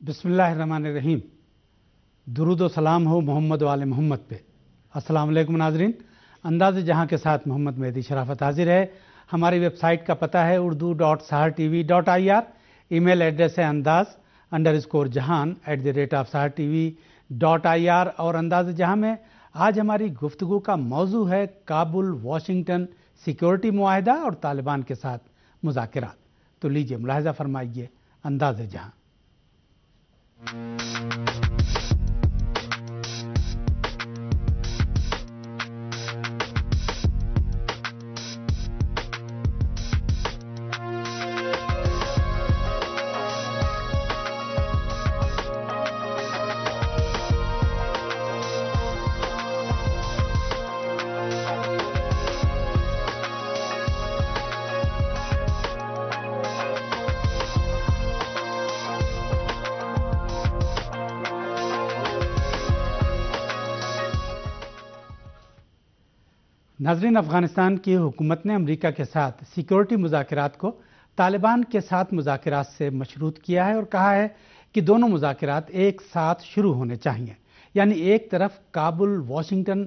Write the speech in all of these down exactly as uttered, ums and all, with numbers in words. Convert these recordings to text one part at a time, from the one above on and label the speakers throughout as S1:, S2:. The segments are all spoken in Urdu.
S1: بسم اللہ الرحمن الرحیم. درود و سلام ہو محمد و آل محمد پہ. السلام علیکم ناظرین. انداز جہاں کے ساتھ محمد مہدی شرافت حاضر ہے. ہماری ویب سائٹ کا پتہ ہے Urdu dot Sahar T V dot I R. Email address ہے Andaz under score Jahan at the rate of Sahar T V dot I R. اور انداز جہاں میں آج ہماری گفتگو کا موضوع ہے کابل واشنگٹن سیکیورٹی معاہدہ اور طالبان کے ساتھ مذاکرات. تو لیجئے ملاحظہ فرمائیے انداز جہاں. ناظرین، افغانستان کی حکومت نے امریکہ کے ساتھ سیکیورٹی مذاکرات کو طالبان کے ساتھ مذاکرات سے مشروط کیا ہے اور کہا ہے کہ دونوں مذاکرات ایک ساتھ شروع ہونے چاہیے. یعنی ایک طرف کابل واشنگٹن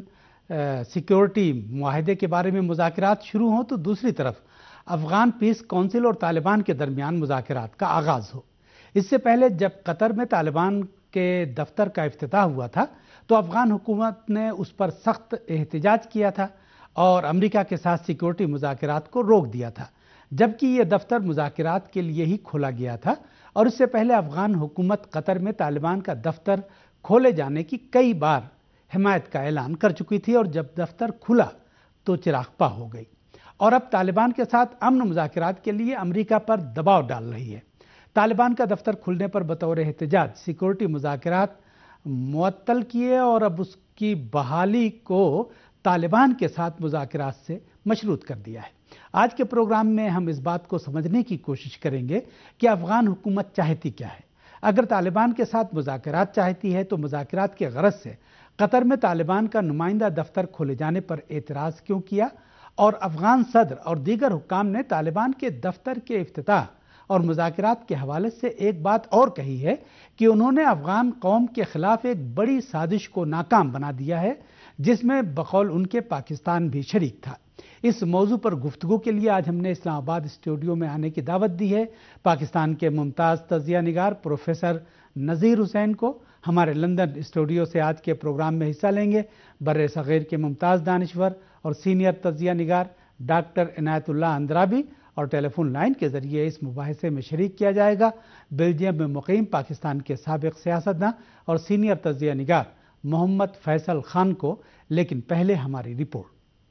S1: سیکیورٹی معاہدے کے بارے میں مذاکرات شروع ہوں تو دوسری طرف افغان پیس کونسل اور طالبان کے درمیان مذاکرات کا آغاز ہو. اس سے پہلے جب قطر میں طالبان کے دفتر کا افتتاح ہوا تھا تو افغان حکومت نے اس پر سخت احتجاج کیا تھا اور امریکہ کے ساتھ سیکیورٹی مذاکرات کو روک دیا تھا، جبکہ یہ دفتر مذاکرات کے لیے ہی کھولا گیا تھا. اور اس سے پہلے افغان حکومت قطر میں طالبان کا دفتر کھولے جانے کی کئی بار حمایت کا اعلان کر چکی تھی اور جب دفتر کھلا تو چراغ پا ہو گئی اور اب طالبان کے ساتھ امن مذاکرات کے لیے امریکہ پر دباؤ ڈال رہی ہے. طالبان کا دفتر کھلنے پر بطور احتجاج سیکیورٹی مذاکرات معطل کیے اور اب اس کی بحالی کو طالبان کے ساتھ مذاکرات سے مشروط کر دیا ہے. آج کے پروگرام میں ہم اس بات کو سمجھنے کی کوشش کریں گے کہ افغان حکومت چاہتی کیا ہے. اگر طالبان کے ساتھ مذاکرات چاہتی ہے تو مذاکرات کے غرض سے قطر میں طالبان کا نمائندہ دفتر کھولے جانے پر اعتراض کیوں کیا، اور افغان صدر اور دیگر حکام نے طالبان کے دفتر کے افتتاح اور مذاکرات کے حوالے سے ایک بات اور کہی ہے کہ انہوں نے افغان قوم کے خلاف ایک بڑی سازش کو ناکام بنا دیا ہے جس میں بقول ان کے پاکستان بھی شریک تھا. اس موضوع پر گفتگو کے لیے آج ہم نے اسلام آباد اسٹوڈیو میں آنے کی دعوت دی ہے پاکستان کے ممتاز تجزیہ نگار پروفیسر نذیر حسین کو. ہمارے لندن اسٹوڈیو سے آج کے پروگرام میں حصہ لیں گے بر صغیر کے ممتاز دانشور اور سینئر تجزیہ نگار ڈاکٹر عنایت اللہ اندرابی، اور ٹیلی فون لائن کے ذریعے اس مباحثے میں شریک کیا جائے گا بیلجیم میں مقیم پاکستان کے سابق سیاستداں اور سینئر تجزیہ نگار محمد فیصل خان کو. لیکن پہلے ہماری رپورٹ.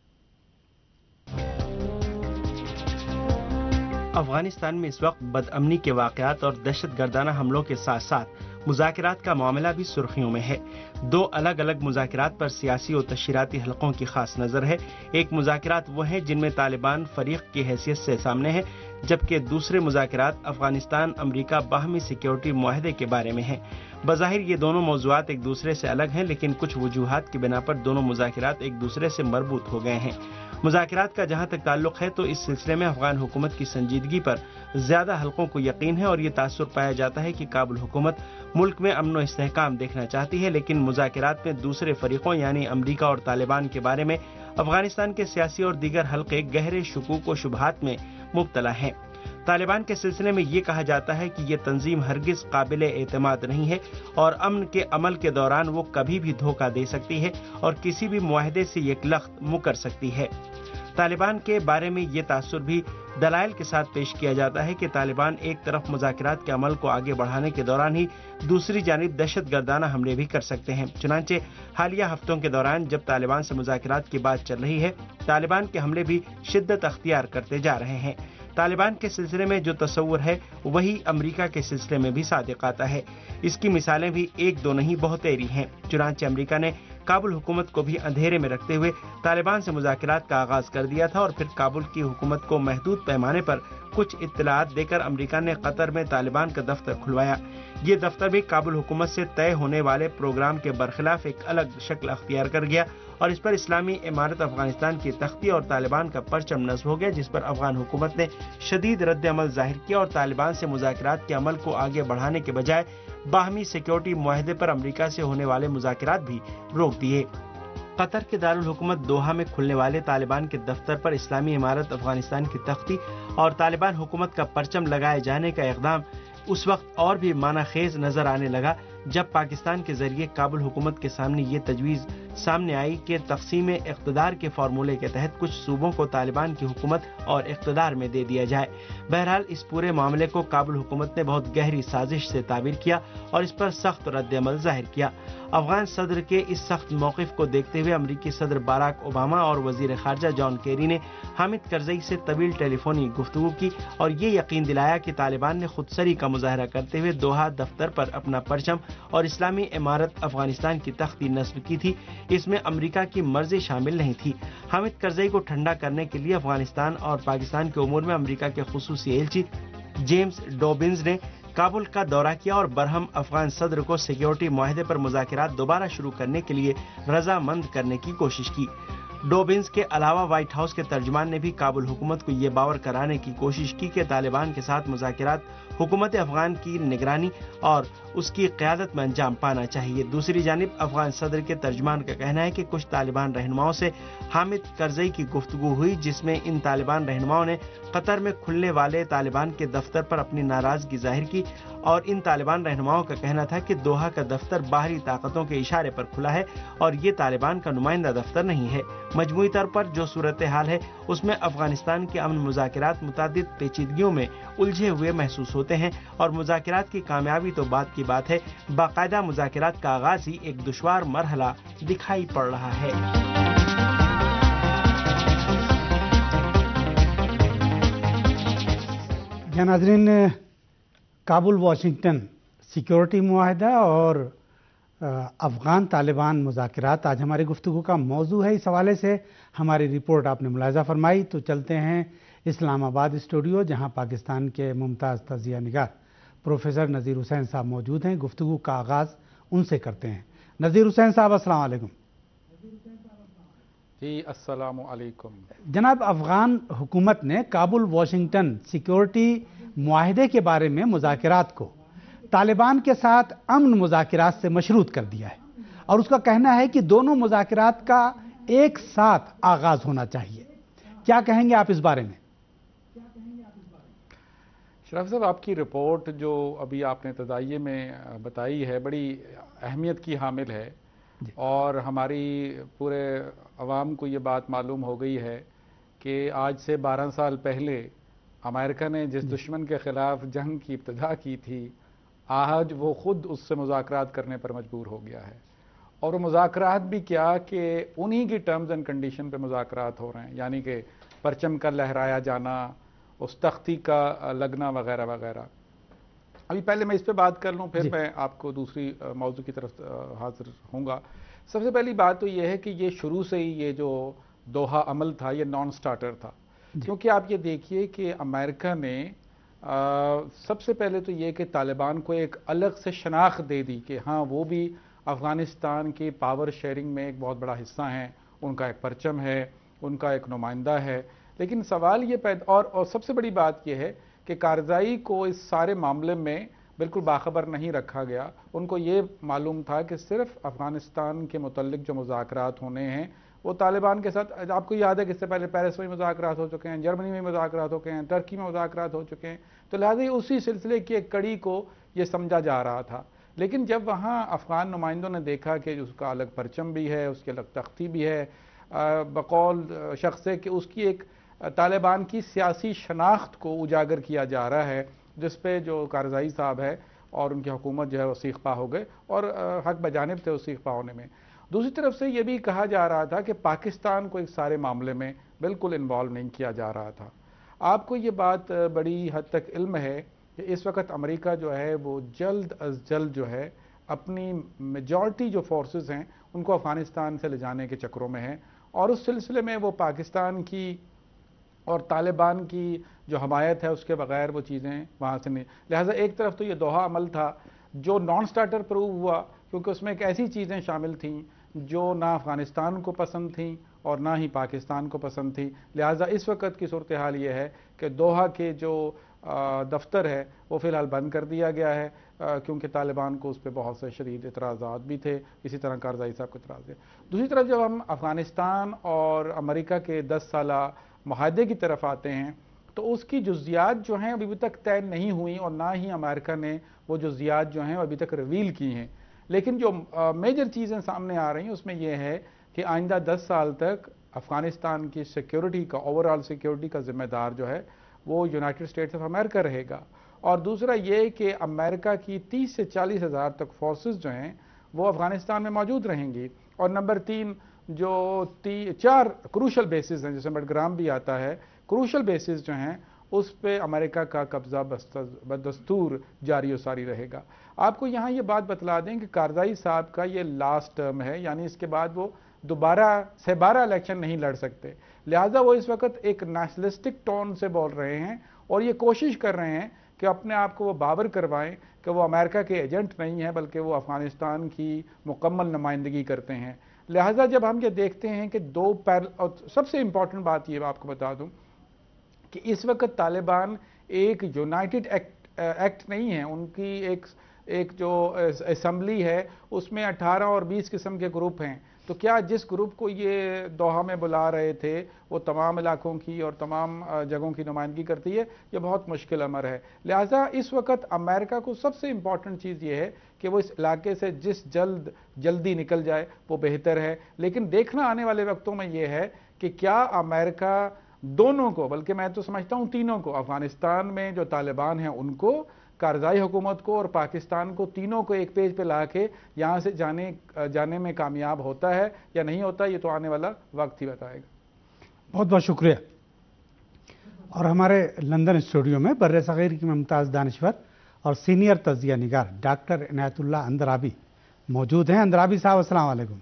S2: افغانستان میں اس وقت بد امنی کے واقعات اور دہشت گردانہ حملوں کے ساتھ ساتھ مذاکرات کا معاملہ بھی سرخیوں میں ہے. دو الگ الگ مذاکرات پر سیاسی و تشہیراتی حلقوں کی خاص نظر ہے. ایک مذاکرات وہ ہیں جن میں طالبان فریق کی حیثیت سے سامنے ہے، جبکہ دوسرے مذاکرات افغانستان امریکہ باہمی سیکیورٹی معاہدے کے بارے میں ہیں. بظاہر یہ دونوں موضوعات ایک دوسرے سے الگ ہیں، لیکن کچھ وجوہات کی بنا پر دونوں مذاکرات ایک دوسرے سے مربوط ہو گئے ہیں. مذاکرات کا جہاں تک تعلق ہے تو اس سلسلے میں افغان حکومت کی سنجیدگی پر زیادہ حلقوں کو یقین ہے اور یہ تاثر پایا جاتا ہے کہ کابل حکومت ملک میں امن و استحکام دیکھنا چاہتی ہے، لیکن مذاکرات میں دوسرے فریقوں یعنی امریکہ اور طالبان کے بارے میں افغانستان کے سیاسی اور دیگر حلقے گہرے شکوک و شبہات میں مبتلا ہیں. طالبان کے سلسلے میں یہ کہا جاتا ہے کہ یہ تنظیم ہرگز قابل اعتماد نہیں ہے اور امن کے عمل کے دوران وہ کبھی بھی دھوکہ دے سکتی ہے اور کسی بھی معاہدے سے یک لخت مکر سکتی ہے. طالبان کے بارے میں یہ تاثر بھی دلائل کے ساتھ پیش کیا جاتا ہے کہ طالبان ایک طرف مذاکرات کے عمل کو آگے بڑھانے کے دوران ہی دوسری جانب دہشت گردانہ حملے بھی کر سکتے ہیں. چنانچہ حالیہ ہفتوں کے دوران جب طالبان سے مذاکرات کی بات چل رہی ہے، طالبان کے حملے بھی شدت اختیار کرتے جا رہے ہیں. طالبان کے سلسلے میں جو تصور ہے وہی امریکہ کے سلسلے میں بھی صادق آتا ہے. اس کی مثالیں بھی ایک دو نہیں بہتیری ہیں. چنانچہ امریکہ نے کابل حکومت کو بھی اندھیرے میں رکھتے ہوئے طالبان سے مذاکرات کا آغاز کر دیا تھا اور پھر کابل کی حکومت کو محدود پیمانے پر کچھ اطلاعات دے کر امریکہ نے قطر میں طالبان کا دفتر کھلوایا۔ یہ دفتر بھی کابل حکومت سے طے ہونے والے پروگرام کے برخلاف ایک الگ شکل اختیار کر گیا اور اس پر اسلامی امارت افغانستان کی تختی اور طالبان کا پرچم نصب ہو گیا، جس پر افغان حکومت نے شدید رد عمل ظاہر کیا اور طالبان سے مذاکرات کے عمل کو آگے بڑھانے کے بجائے باہمی سیکیورٹی معاہدے پر امریکہ سے ہونے والے مذاکرات بھی روک دیے۔ قطر کے دارالحکومت دوحہ میں کھلنے والے طالبان کے دفتر پر اسلامی امارت افغانستان کی تختی اور طالبان حکومت کا پرچم لگائے جانے کا اقدام اس وقت اور بھی معنی خیز نظر آنے لگا جب پاکستان کے ذریعے کابل حکومت کے سامنے یہ تجویز سامنے آئی کہ تقسیم اقتدار کے فارمولے کے تحت کچھ صوبوں کو طالبان کی حکومت اور اقتدار میں دے دیا جائے۔ بہرحال اس پورے معاملے کو کابل حکومت نے بہت گہری سازش سے تعبیر کیا اور اس پر سخت رد عمل ظاہر کیا۔ افغان صدر کے اس سخت موقف کو دیکھتے ہوئے امریکی صدر باراک اوباما اور وزیر خارجہ جان کیری نے حامد کرزئی سے طویل ٹیلی فونی گفتگو کی اور یہ یقین دلایا کہ طالبان نے خود سری کا مظاہرہ کرتے ہوئے دوحہ دفتر پر اپنا پرچم اور اسلامی امارت افغانستان کی تختی نصب کی تھی، اس میں امریکہ کی مرضی شامل نہیں تھی۔ حامد کرزئی کو ٹھنڈا کرنے کے لیے افغانستان اور پاکستان کے امور میں امریکہ کے خصوصی ایلچی جیمز ڈوبنز نے کابل کا دورہ کیا اور برہم افغان صدر کو سیکیورٹی معاہدے پر مذاکرات دوبارہ شروع کرنے کے لیے رضامند کرنے کی کوشش کی۔ ڈوبنز کے علاوہ وائٹ ہاؤس کے ترجمان نے بھی کابل حکومت کو یہ باور کرانے کی کوشش کی کہ طالبان کے ساتھ مذاکرات حکومت افغان کی نگرانی اور اس کی قیادت میں انجام پانا چاہیے۔ دوسری جانب افغان صدر کے ترجمان کا کہنا ہے کہ کچھ طالبان رہنماؤں سے حامد کرزئی کی گفتگو ہوئی جس میں ان طالبان رہنماؤں نے قطر میں کھلنے والے طالبان کے دفتر پر اپنی ناراضگی ظاہر کی اور ان طالبان رہنماؤں کا کہنا تھا کہ دوحہ کا دفتر باہری طاقتوں کے اشارے پر کھلا ہے اور یہ طالبان کا نمائندہ دفتر نہیں ہے۔ مجموعی طور پر جو صورتحال ہے اس میں افغانستان کے امن مذاکرات متعدد پیچیدگیوں میں الجھے ہوئے محسوس ہوتے ہیں اور مذاکرات کی کامیابی تو بات کی بات ہے، باقاعدہ مذاکرات کا آغاز ہی ایک دشوار مرحلہ دکھائی پڑ رہا ہے۔
S1: یا ناظرین، کابل واشنگٹن سیکیورٹی معاہدہ اور افغان طالبان مذاکرات آج ہماری گفتگو کا موضوع ہے۔ اس حوالے سے ہماری رپورٹ آپ نے ملاحظہ فرمائی تو چلتے ہیں اسلام آباد اسٹوڈیو، جہاں پاکستان کے ممتاز تجزیہ نگار پروفیسر نذیر حسین صاحب موجود ہیں۔ گفتگو کا آغاز ان سے کرتے ہیں۔ نذیر حسین صاحب السلام علیکم۔
S3: جی السلام علیکم
S1: جناب، افغان حکومت نے کابل واشنگٹن سیکیورٹی معاہدے کے بارے میں مذاکرات کو طالبان کے ساتھ امن مذاکرات سے مشروط کر دیا ہے اور اس کا کہنا ہے کہ دونوں مذاکرات کا ایک ساتھ آغاز ہونا چاہیے۔ کیا کہیں گے آپ اس بارے میں؟
S3: شرف صاحب، آپ کی رپورٹ جو ابھی آپ نے تدائی میں بتائی ہے بڑی اہمیت کی حامل ہے اور ہماری پورے عوام کو یہ بات معلوم ہو گئی ہے کہ آج سے بارہ سال پہلے امریکہ نے جس دشمن کے خلاف جنگ کی ابتدا کی تھی، آج وہ خود اس سے مذاکرات کرنے پر مجبور ہو گیا ہے، اور وہ مذاکرات بھی کیا کہ انہی کی ٹرمز اینڈ کنڈیشن پہ مذاکرات ہو رہے ہیں، یعنی کہ پرچم کا لہرایا جانا، اس تختی کا لگنا وغیرہ وغیرہ۔ ابھی پہلے میں اس پہ بات کر لوں، پھر میں آپ کو دوسری موضوع کی طرف حاضر ہوں گا۔ سب سے پہلی بات تو یہ ہے کہ یہ شروع سے ہی یہ جو دوحہ عمل تھا یہ نان سٹارٹر تھا، کیونکہ آپ یہ دیکھیے کہ امریکہ نے سب سے پہلے تو یہ کہ طالبان کو ایک الگ سے شناخت دے دی کہ ہاں وہ بھی افغانستان کی پاور شیئرنگ میں ایک بہت بڑا حصہ ہیں، ان کا ایک پرچم ہے، ان کا ایک نمائندہ ہے۔ لیکن سوال یہ پیدا اور, اور سب سے بڑی بات یہ ہے کہ کارزائی کو اس سارے معاملے میں بالکل باخبر نہیں رکھا گیا۔ ان کو یہ معلوم تھا کہ صرف افغانستان کے متعلق جو مذاکرات ہونے ہیں وہ طالبان کے ساتھ، آپ کو یاد ہے کہ اس سے پہلے پیرس میں مذاکرات ہو چکے ہیں، جرمنی میں مذاکرات ہو چکے ہیں، ترکی میں مذاکرات ہو چکے ہیں، تو لہٰذا اسی سلسلے کی ایک کڑی کو یہ سمجھا جا رہا تھا۔ لیکن جب وہاں افغان نمائندوں نے دیکھا کہ اس کا الگ پرچم بھی ہے، اس کی الگ تختی بھی ہے، بقول شخص ہے کہ اس کی ایک طالبان کی سیاسی شناخت کو اجاگر کیا جا رہا ہے، جس پہ جو کارزائی صاحب ہے اور ان کی حکومت جو ہے وہ سیخ پا ہو گئے اور حق بجانب تھے اس سیخ پا ہونے میں۔ دوسری طرف سے یہ بھی کہا جا رہا تھا کہ پاکستان کو اس سارے معاملے میں بالکل انوالو نہیں کیا جا رہا تھا۔ آپ کو یہ بات بڑی حد تک علم ہے کہ اس وقت امریکہ جو ہے وہ جلد از جلد جو ہے اپنی میجورٹی جو فورسز ہیں ان کو افغانستان سے لے جانے کے چکروں میں ہیں، اور اس سلسلے میں وہ پاکستان کی اور طالبان کی جو حمایت ہے اس کے بغیر وہ چیزیں وہاں سے نہیں. لہٰذا ایک طرف تو یہ دوحہ عمل تھا جو نان سٹارٹر پروو ہوا کیونکہ اس میں ایک ایسی چیزیں شامل تھیں جو نہ افغانستان کو پسند تھیں اور نہ ہی پاکستان کو پسند تھی. لہٰذا اس وقت کی صورتحال یہ ہے کہ دوحہ کے جو دفتر ہے وہ فی الحال بند کر دیا گیا ہے کیونکہ طالبان کو اس پہ بہت سے شدید اعتراضات بھی تھے. اسی طرح کارزائی صاحب کو اعتراض ہے. دوسری طرف جب ہم افغانستان اور امریکہ کے دس سالہ معاہدے کی طرف آتے ہیں تو اس کی جزیات جو ہیں ابھی تک طے نہیں ہوئی اور نہ ہی امریکہ نے وہ جزیات جو ہیں ابھی تک ریویل کی ہیں. لیکن جو میجر چیزیں سامنے آ رہی ہیں اس میں یہ ہے کہ آئندہ دس سال تک افغانستان کی سیکیورٹی کا اوور آل سیکیورٹی کا ذمہ دار جو ہے وہ یونائٹڈ اسٹیٹس آف امریکہ رہے گا. اور دوسرا یہ کہ امریکہ کی تیس سے چالیس ہزار تک فورسز جو ہیں وہ افغانستان میں موجود رہیں گی. اور نمبر تین جو تی چار کروشل بیسز ہیں جسے بڈگرام بھی آتا ہے, کروشل بیسز جو ہیں اس پہ امریکہ کا قبضہ بدستور جاری و ساری رہے گا. آپ کو یہاں یہ بات بتلا دیں کہ کارزائی صاحب کا یہ لاسٹ ٹرم ہے, یعنی اس کے بعد وہ دوبارہ سے بارہ الیکشن نہیں لڑ سکتے. لہٰذا وہ اس وقت ایک نیشنلسٹک ٹون سے بول رہے ہیں اور یہ کوشش کر رہے ہیں کہ اپنے آپ کو وہ باور کروائیں کہ وہ امریکہ کے ایجنٹ نہیں ہیں بلکہ وہ افغانستان کی مکمل نمائندگی کرتے ہیں. لہٰذا جب ہم یہ دیکھتے ہیں کہ دو پیر اور سب سے امپورٹنٹ بات یہ آپ کو بتا دوں کہ اس وقت طالبان ایک یونائٹڈ ایکٹ ایکٹ نہیں ہے, ان کی ایک ایک جو اسمبلی ہے اس میں اٹھارہ اور بیس قسم کے گروپ ہیں. تو کیا جس گروپ کو یہ دوحہ میں بلا رہے تھے وہ تمام علاقوں کی اور تمام جگہوں کی نمائندگی کرتی ہے؟ یہ بہت مشکل امر ہے. لہٰذا اس وقت امریکہ کو سب سے امپورٹنٹ چیز یہ ہے کہ وہ اس علاقے سے جس جلد جلدی نکل جائے وہ بہتر ہے. لیکن دیکھنا آنے والے وقتوں میں یہ ہے کہ کیا امریکہ دونوں کو, بلکہ میں تو سمجھتا ہوں تینوں کو, افغانستان میں جو طالبان ہیں ان کو, کارزائی حکومت کو اور پاکستان کو, تینوں کو ایک پیج پہ لا کے یہاں سے جانے جانے میں کامیاب ہوتا ہے یا نہیں ہوتا, یہ تو آنے والا وقت ہی بتائے گا.
S1: بہت بہت شکریہ. اور ہمارے لندن اسٹوڈیو میں بر صغیر کی ممتاز دانشور اور سینئر تجزیہ نگار ڈاکٹر عنایت اللہ اندرابی موجود ہیں. اندرابی صاحب السلام علیکم.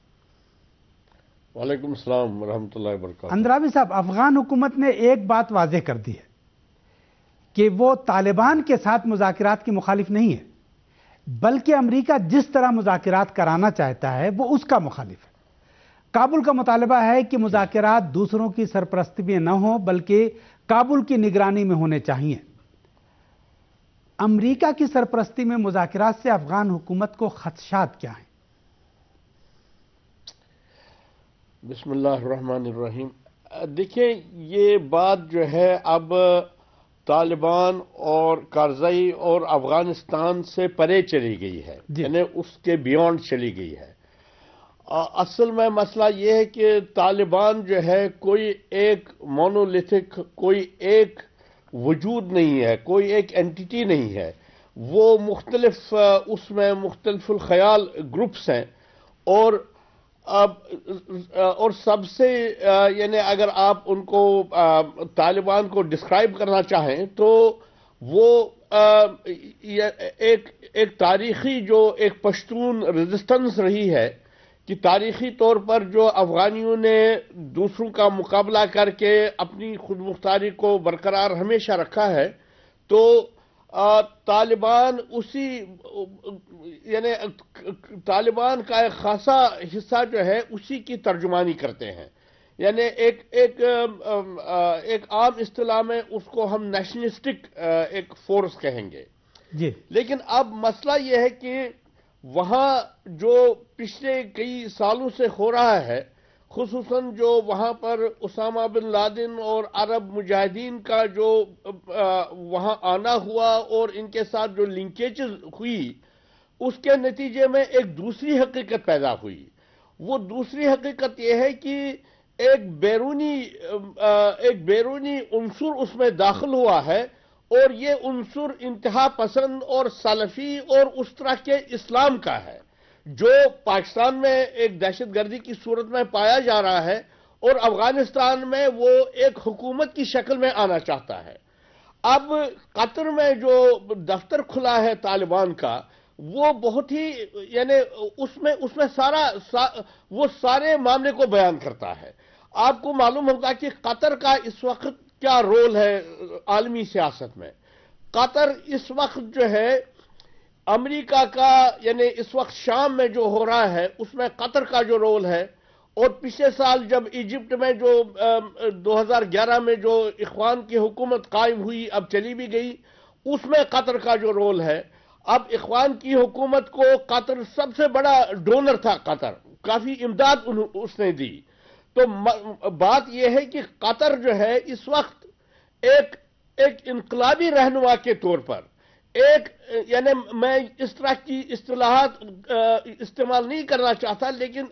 S4: وعلیکم السلام ورحمۃ اللہ وبرکاتہ.
S1: اندرابی صاحب, افغان حکومت نے ایک بات واضح کر دی ہے کہ وہ طالبان کے ساتھ مذاکرات کی مخالف نہیں ہے, بلکہ امریکہ جس طرح مذاکرات کرانا چاہتا ہے وہ اس کا مخالف ہے. کابل کا مطالبہ ہے کہ مذاکرات دوسروں کی سرپرستی میں نہ ہوں بلکہ کابل کی نگرانی میں ہونے چاہیے. امریکہ کی سرپرستی میں مذاکرات سے افغان حکومت کو خدشات کیا ہیں؟
S4: بسم اللہ الرحمن الرحیم. دیکھیں, یہ بات جو ہے اب طالبان اور کارزائی اور افغانستان سے پرے چلی گئی ہے, یعنی اس کے بیونڈ چلی گئی ہے. اصل میں مسئلہ یہ ہے کہ طالبان جو ہے کوئی ایک مونولیتھک, کوئی ایک وجود نہیں ہے, کوئی ایک اینٹیٹی نہیں ہے. وہ مختلف اس میں مختلف الخیال گروپس ہیں اور اب اور سب سے یعنی اگر آپ ان کو طالبان کو ڈسکرائب کرنا چاہیں تو وہ ایک ایک تاریخی جو ایک پشتون ریزسٹنس رہی ہے کہ تاریخی طور پر جو افغانیوں نے دوسروں کا مقابلہ کر کے اپنی خود مختاری کو برقرار ہمیشہ رکھا ہے, تو طالبان اسی یعنی طالبان کا ایک خاصا حصہ جو ہے اسی کی ترجمانی کرتے ہیں. یعنی ایک ایک ایک عام اصطلاح میں اس کو ہم نیشنلسٹک ایک فورس کہیں گے.
S1: جی.
S4: لیکن اب مسئلہ یہ ہے کہ وہاں جو پچھلے کئی سالوں سے ہو رہا ہے, خصوصاً جو وہاں پر اسامہ بن لادن اور عرب مجاہدین کا جو وہاں آنا ہوا اور ان کے ساتھ جو لنکیجز ہوئی, اس کے نتیجے میں ایک دوسری حقیقت پیدا ہوئی. وہ دوسری حقیقت یہ ہے کہ ایک بیرونی ایک بیرونی عنصر اس میں داخل ہوا ہے اور یہ عنصر انتہا پسند اور سلفی اور اس طرح کے اسلام کا ہے جو پاکستان میں ایک دہشت گردی کی صورت میں پایا جا رہا ہے اور افغانستان میں وہ ایک حکومت کی شکل میں آنا چاہتا ہے. اب قطر میں جو دفتر کھلا ہے طالبان کا, وہ بہت ہی یعنی اس میں اس میں سارا سا, وہ سارے معاملے کو بیان کرتا ہے. آپ کو معلوم ہوگا کہ قطر کا اس وقت کیا رول ہے عالمی سیاست میں. قطر اس وقت جو ہے امریکہ کا یعنی اس وقت شام میں جو ہو رہا ہے اس میں قطر کا جو رول ہے، اور پچھلے سال جب ایجپٹ میں جو دو ہزار گیارہ میں جو اخوان کی حکومت قائم ہوئی اب چلی بھی گئی، اس میں قطر کا جو رول ہے. اب اخوان کی حکومت کو قطر سب سے بڑا ڈونر تھا، قطر کافی امداد اس نے دی. تو بات یہ ہے کہ قطر جو ہے اس وقت ایک ایک انقلابی رہنما کے طور پر ایک یعنی میں اس طرح کی اصطلاحات استعمال نہیں کرنا چاہتا، لیکن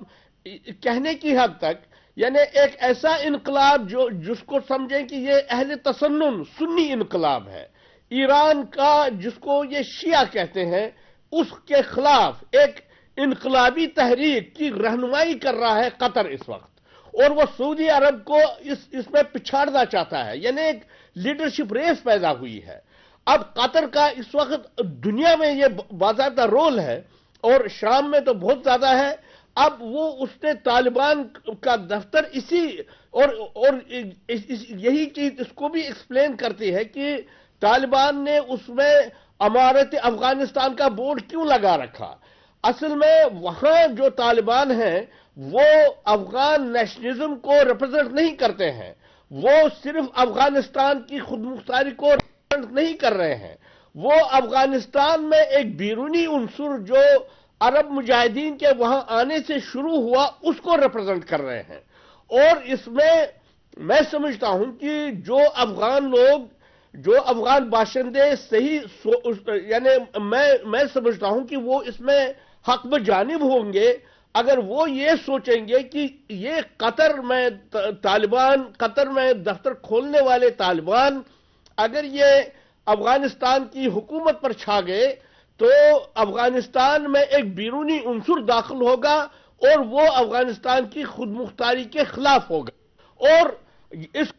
S4: کہنے کی حد تک یعنی ایک ایسا انقلاب جو جس کو سمجھیں کہ یہ اہل تسنن سنی انقلاب ہے، ایران کا جس کو یہ شیعہ کہتے ہیں اس کے خلاف ایک انقلابی تحریک کی رہنمائی کر رہا ہے قطر اس وقت، اور وہ سعودی عرب کو اس اس میں پچھاڑنا چاہتا ہے. یعنی ایک لیڈرشپ ریس پیدا ہوئی ہے. اب قطر کا اس وقت دنیا میں یہ باضابطہ رول ہے اور شام میں تو بہت زیادہ ہے. اب وہ اس نے طالبان کا دفتر اسی اور اور یہی چیز اس کو بھی ایکسپلین کرتی ہے کہ طالبان نے اس میں امارت افغانستان کا بورڈ کیوں لگا رکھا. اصل میں وہاں جو طالبان ہیں وہ افغان نیشنلزم کو ریپرزینٹ نہیں کرتے ہیں، وہ صرف افغانستان کی خود مختاری کو ریپرزینٹ نہیں کر رہے ہیں، وہ افغانستان میں ایک بیرونی عنصر جو عرب مجاہدین کے وہاں آنے سے شروع ہوا اس کو ریپرزینٹ کر رہے ہیں. اور اس میں میں سمجھتا ہوں کہ جو افغان لوگ جو افغان باشندے صحیح یعنی میں میں سمجھتا ہوں کہ وہ اس میں حق بجانب ہوں گے اگر وہ یہ سوچیں گے کہ یہ قطر میں طالبان قطر میں دفتر کھولنے والے طالبان اگر یہ افغانستان کی حکومت پر چھا گئے تو افغانستان میں ایک بیرونی عنصر داخل ہوگا اور وہ افغانستان کی خود مختاری کے خلاف ہوگا، اور اس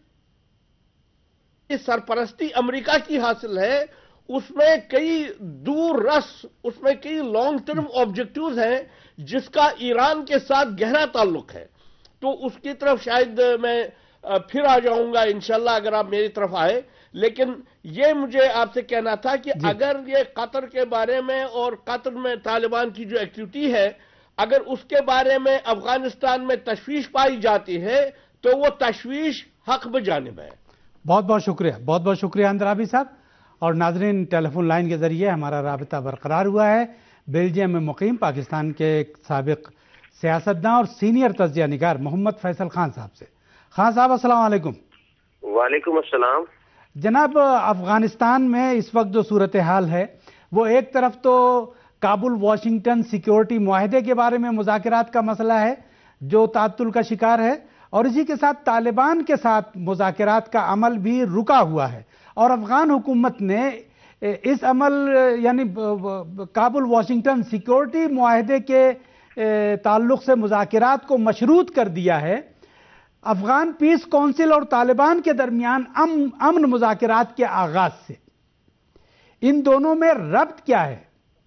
S4: سرپرستی امریکہ کی حاصل ہے. اس میں کئی دور رس اس میں کئی لانگ ٹرم آبجیکٹیوز ہیں جس کا ایران کے ساتھ گہرا تعلق ہے. تو اس کی طرف شاید میں پھر آ جاؤں گا انشاءاللہ اگر آپ میری طرف آئے، لیکن یہ مجھے آپ سے کہنا تھا کہ جی. اگر یہ قطر کے بارے میں اور قطر میں طالبان کی جو ایکٹیویٹی ہے اگر اس کے بارے میں افغانستان میں تشویش پائی جاتی ہے تو وہ تشویش حق بجانب ہے.
S1: بہت بہت شکریہ بہت بہت شکریہ اندرابی صاحب. اور ناظرین، ٹیلی فون لائن کے ذریعے ہمارا رابطہ برقرار ہوا ہے بیلجیم میں مقیم پاکستان کے ایک سابق سیاستداں اور سینئر تجزیہ نگار محمد فیصل خان صاحب سے. خان صاحب السلام علیکم.
S5: وعلیکم السلام.
S1: جناب، افغانستان میں اس وقت جو صورتحال ہے وہ ایک طرف تو کابل واشنگٹن سیکیورٹی معاہدے کے بارے میں مذاکرات کا مسئلہ ہے جو تعطل کا شکار ہے، اور اسی کے ساتھ طالبان کے ساتھ مذاکرات کا عمل بھی رکا ہوا ہے، اور افغان حکومت نے اس عمل یعنی کابل واشنگٹن سیکیورٹی معاہدے کے تعلق سے مذاکرات کو مشروط کر دیا ہے. افغان پیس کونسل اور طالبان کے درمیان امن مذاکرات کے آغاز سے ان دونوں میں ربط کیا ہے؟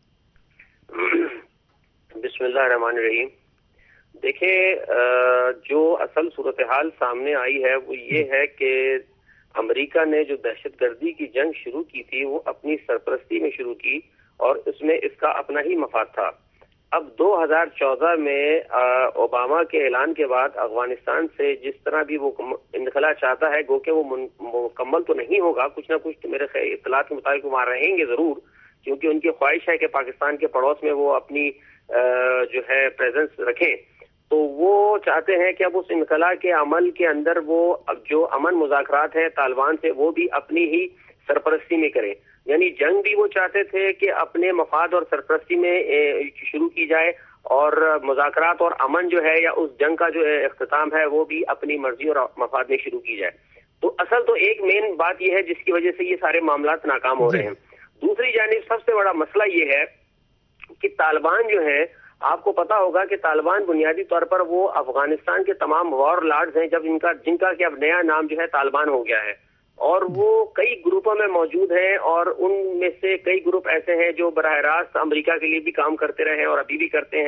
S5: بسم اللہ الرحمن الرحیم. دیکھیں، جو اصل صورتحال سامنے آئی ہے وہ یہ ہے کہ امریکہ نے جو دہشت گردی کی جنگ شروع کی تھی وہ اپنی سرپرستی میں شروع کی اور اس میں اس کا اپنا ہی مفاد تھا. اب دو ہزار چودہ میں اوباما کے اعلان کے بعد افغانستان سے جس طرح بھی وہ انخلا چاہتا ہے گو کہ وہ مکمل تو نہیں ہوگا، کچھ نہ کچھ میرے اطلاعات کے مطابق وہاں رہیں گے ضرور، کیونکہ ان کی خواہش ہے کہ پاکستان کے پڑوس میں وہ اپنی جو ہے پریزنس رکھیں. تو وہ چاہتے ہیں کہ اب اس انخلا کے عمل کے اندر وہ اب جو امن مذاکرات ہیں طالبان سے وہ بھی اپنی ہی سرپرستی میں کریں. یعنی جنگ بھی وہ چاہتے تھے کہ اپنے مفاد اور سرپرستی میں شروع کی جائے، اور مذاکرات اور امن جو ہے یا اس جنگ کا جو اختتام ہے وہ بھی اپنی مرضی اور مفاد میں شروع کی جائے. تو اصل تو ایک مین بات یہ ہے جس کی وجہ سے یہ سارے معاملات ناکام ہو رہے ہیں. دوسری جانب سب سے بڑا مسئلہ یہ ہے کہ طالبان جو ہے، آپ کو پتا ہوگا کہ طالبان بنیادی طور پر وہ افغانستان کے تمام وار لارڈز ہیں جب ان کا جن کا کہ اب نیا نام جو ہے طالبان ہو گیا ہے، اور وہ کئی گروپوں میں موجود ہیں، اور ان میں سے کئی گروپ ایسے ہیں جو براہ راست امریکہ کے لیے بھی کام کرتے رہے اور ابھی بھی کرتے ہیں.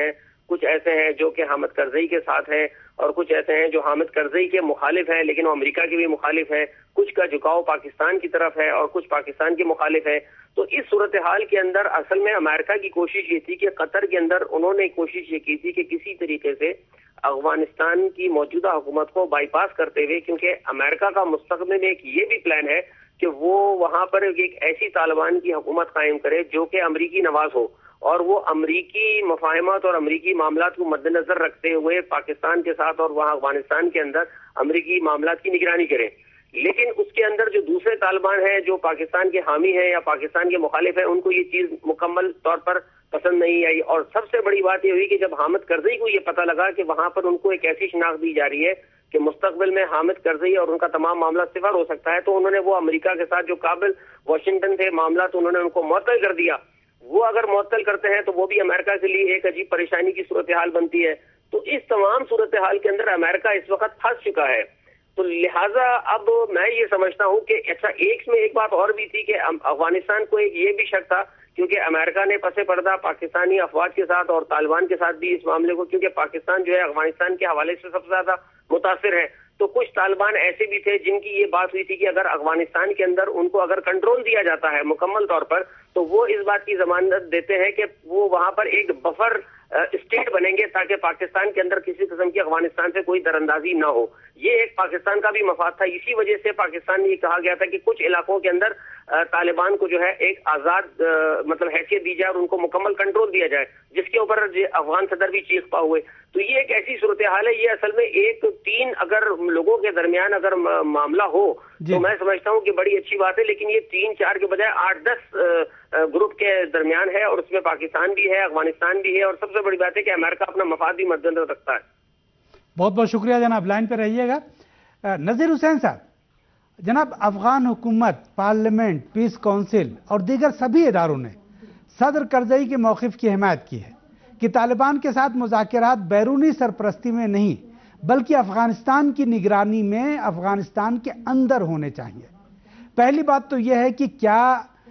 S5: کچھ ایسے ہیں جو کہ حامد کرزئی کے ساتھ ہیں اور کچھ ایسے ہیں جو حامد کرزئی کے مخالف ہیں لیکن وہ امریکہ کے بھی مخالف ہیں، کچھ کا جھکاؤ پاکستان کی طرف ہے اور کچھ پاکستان کے مخالف ہیں۔ تو اس صورتحال کے اندر اصل میں امریکہ کی کوشش یہ تھی کہ قطر کے اندر انہوں نے کوشش یہ کی تھی کہ کسی طریقے سے افغانستان کی موجودہ حکومت کو بائی پاس کرتے ہوئے، کیونکہ امریکہ کا مستقبل میں ایک یہ بھی پلان ہے کہ وہ وہاں پر ایک ایسی طالبان کی حکومت قائم کرے جو کہ امریکی نواز ہو اور وہ امریکی مفاہمات اور امریکی معاملات کو مد نظر رکھتے ہوئے پاکستان کے ساتھ اور وہاں افغانستان کے اندر امریکی معاملات کی نگرانی کریں۔ لیکن اس کے اندر جو دوسرے طالبان ہیں جو پاکستان کے حامی ہیں یا پاکستان کے مخالف ہیں، ان کو یہ چیز مکمل طور پر پسند نہیں آئی، اور سب سے بڑی بات یہ ہوئی کہ جب حامد کرزئی کو یہ پتہ لگا کہ وہاں پر ان کو ایک ایسی شناخت دی جا رہی ہے کہ مستقبل میں حامد کرزئی اور ان کا تمام معاملہ صفر ہو سکتا ہے، تو انہوں نے وہ امریکہ کے ساتھ جو کابل واشنگٹن تھے معاملات انہوں نے ان کو معطل کر دیا۔ وہ اگر معطل کرتے ہیں تو وہ بھی امریکہ کے لیے ایک عجیب پریشانی کی صورتحال بنتی ہے۔ تو اس تمام صورتحال کے اندر امریکہ اس وقت پھنس چکا ہے۔ تو لہٰذا اب میں یہ سمجھتا ہوں کہ اچھا ایک میں ایک بات اور بھی تھی کہ افغانستان کو ایک یہ بھی شک تھا، کیونکہ امریکہ نے پس پردہ پاکستانی افواج کے ساتھ اور طالبان کے ساتھ بھی اس معاملے کو، کیونکہ پاکستان جو ہے افغانستان کے حوالے سے سب سے زیادہ متاثر ہے، تو کچھ طالبان ایسے بھی تھے جن کی یہ بات ہوئی تھی کہ اگر افغانستان کے اندر ان کو اگر کنٹرول دیا جاتا ہے مکمل طور پر تو وہ اس بات کی ضمانت دیتے ہیں کہ وہ وہاں پر ایک بفر اسٹیٹ بنیں گے تاکہ پاکستان کے اندر کسی قسم کی افغانستان سے کوئی دراندازی نہ ہو۔ یہ ایک پاکستان کا بھی مفاد تھا، اسی وجہ سے پاکستان نے یہ کہا گیا تھا کہ کچھ علاقوں کے اندر طالبان کو جو ہے ایک آزاد مطلب حیثیت دی جائے اور ان کو مکمل کنٹرول دیا جائے، جس کے اوپر افغان صدر بھی چیخ پا ہوئے۔ تو یہ ایک ایسی صورتحال ہے، یہ اصل میں ایک تین اگر لوگوں کے درمیان اگر معاملہ ہو تو میں سمجھتا ہوں کہ بڑی اچھی بات ہے، لیکن یہ تین چار کے بجائے آٹھ دس گروپ کے درمیان ہے اور اس میں پاکستان بھی ہے، افغانستان بھی ہے، اور سب سے بڑی بات ہے کہ امریکہ اپنا مفاد بھی مد نظر رکھتا ہے۔
S1: بہت بہت شکریہ جناب، لائن پہ رہیے گا۔ نذیر حسین صاحب، جناب افغان حکومت، پارلیمنٹ، پیس کونسل اور دیگر سبھی اداروں نے صدر کرزئی کے موقف کی حمایت کی ہے کہ طالبان کے ساتھ مذاکرات بیرونی سرپرستی میں نہیں بلکہ افغانستان کی نگرانی میں افغانستان کے اندر ہونے چاہیے۔ پہلی بات تو یہ ہے کہ کیا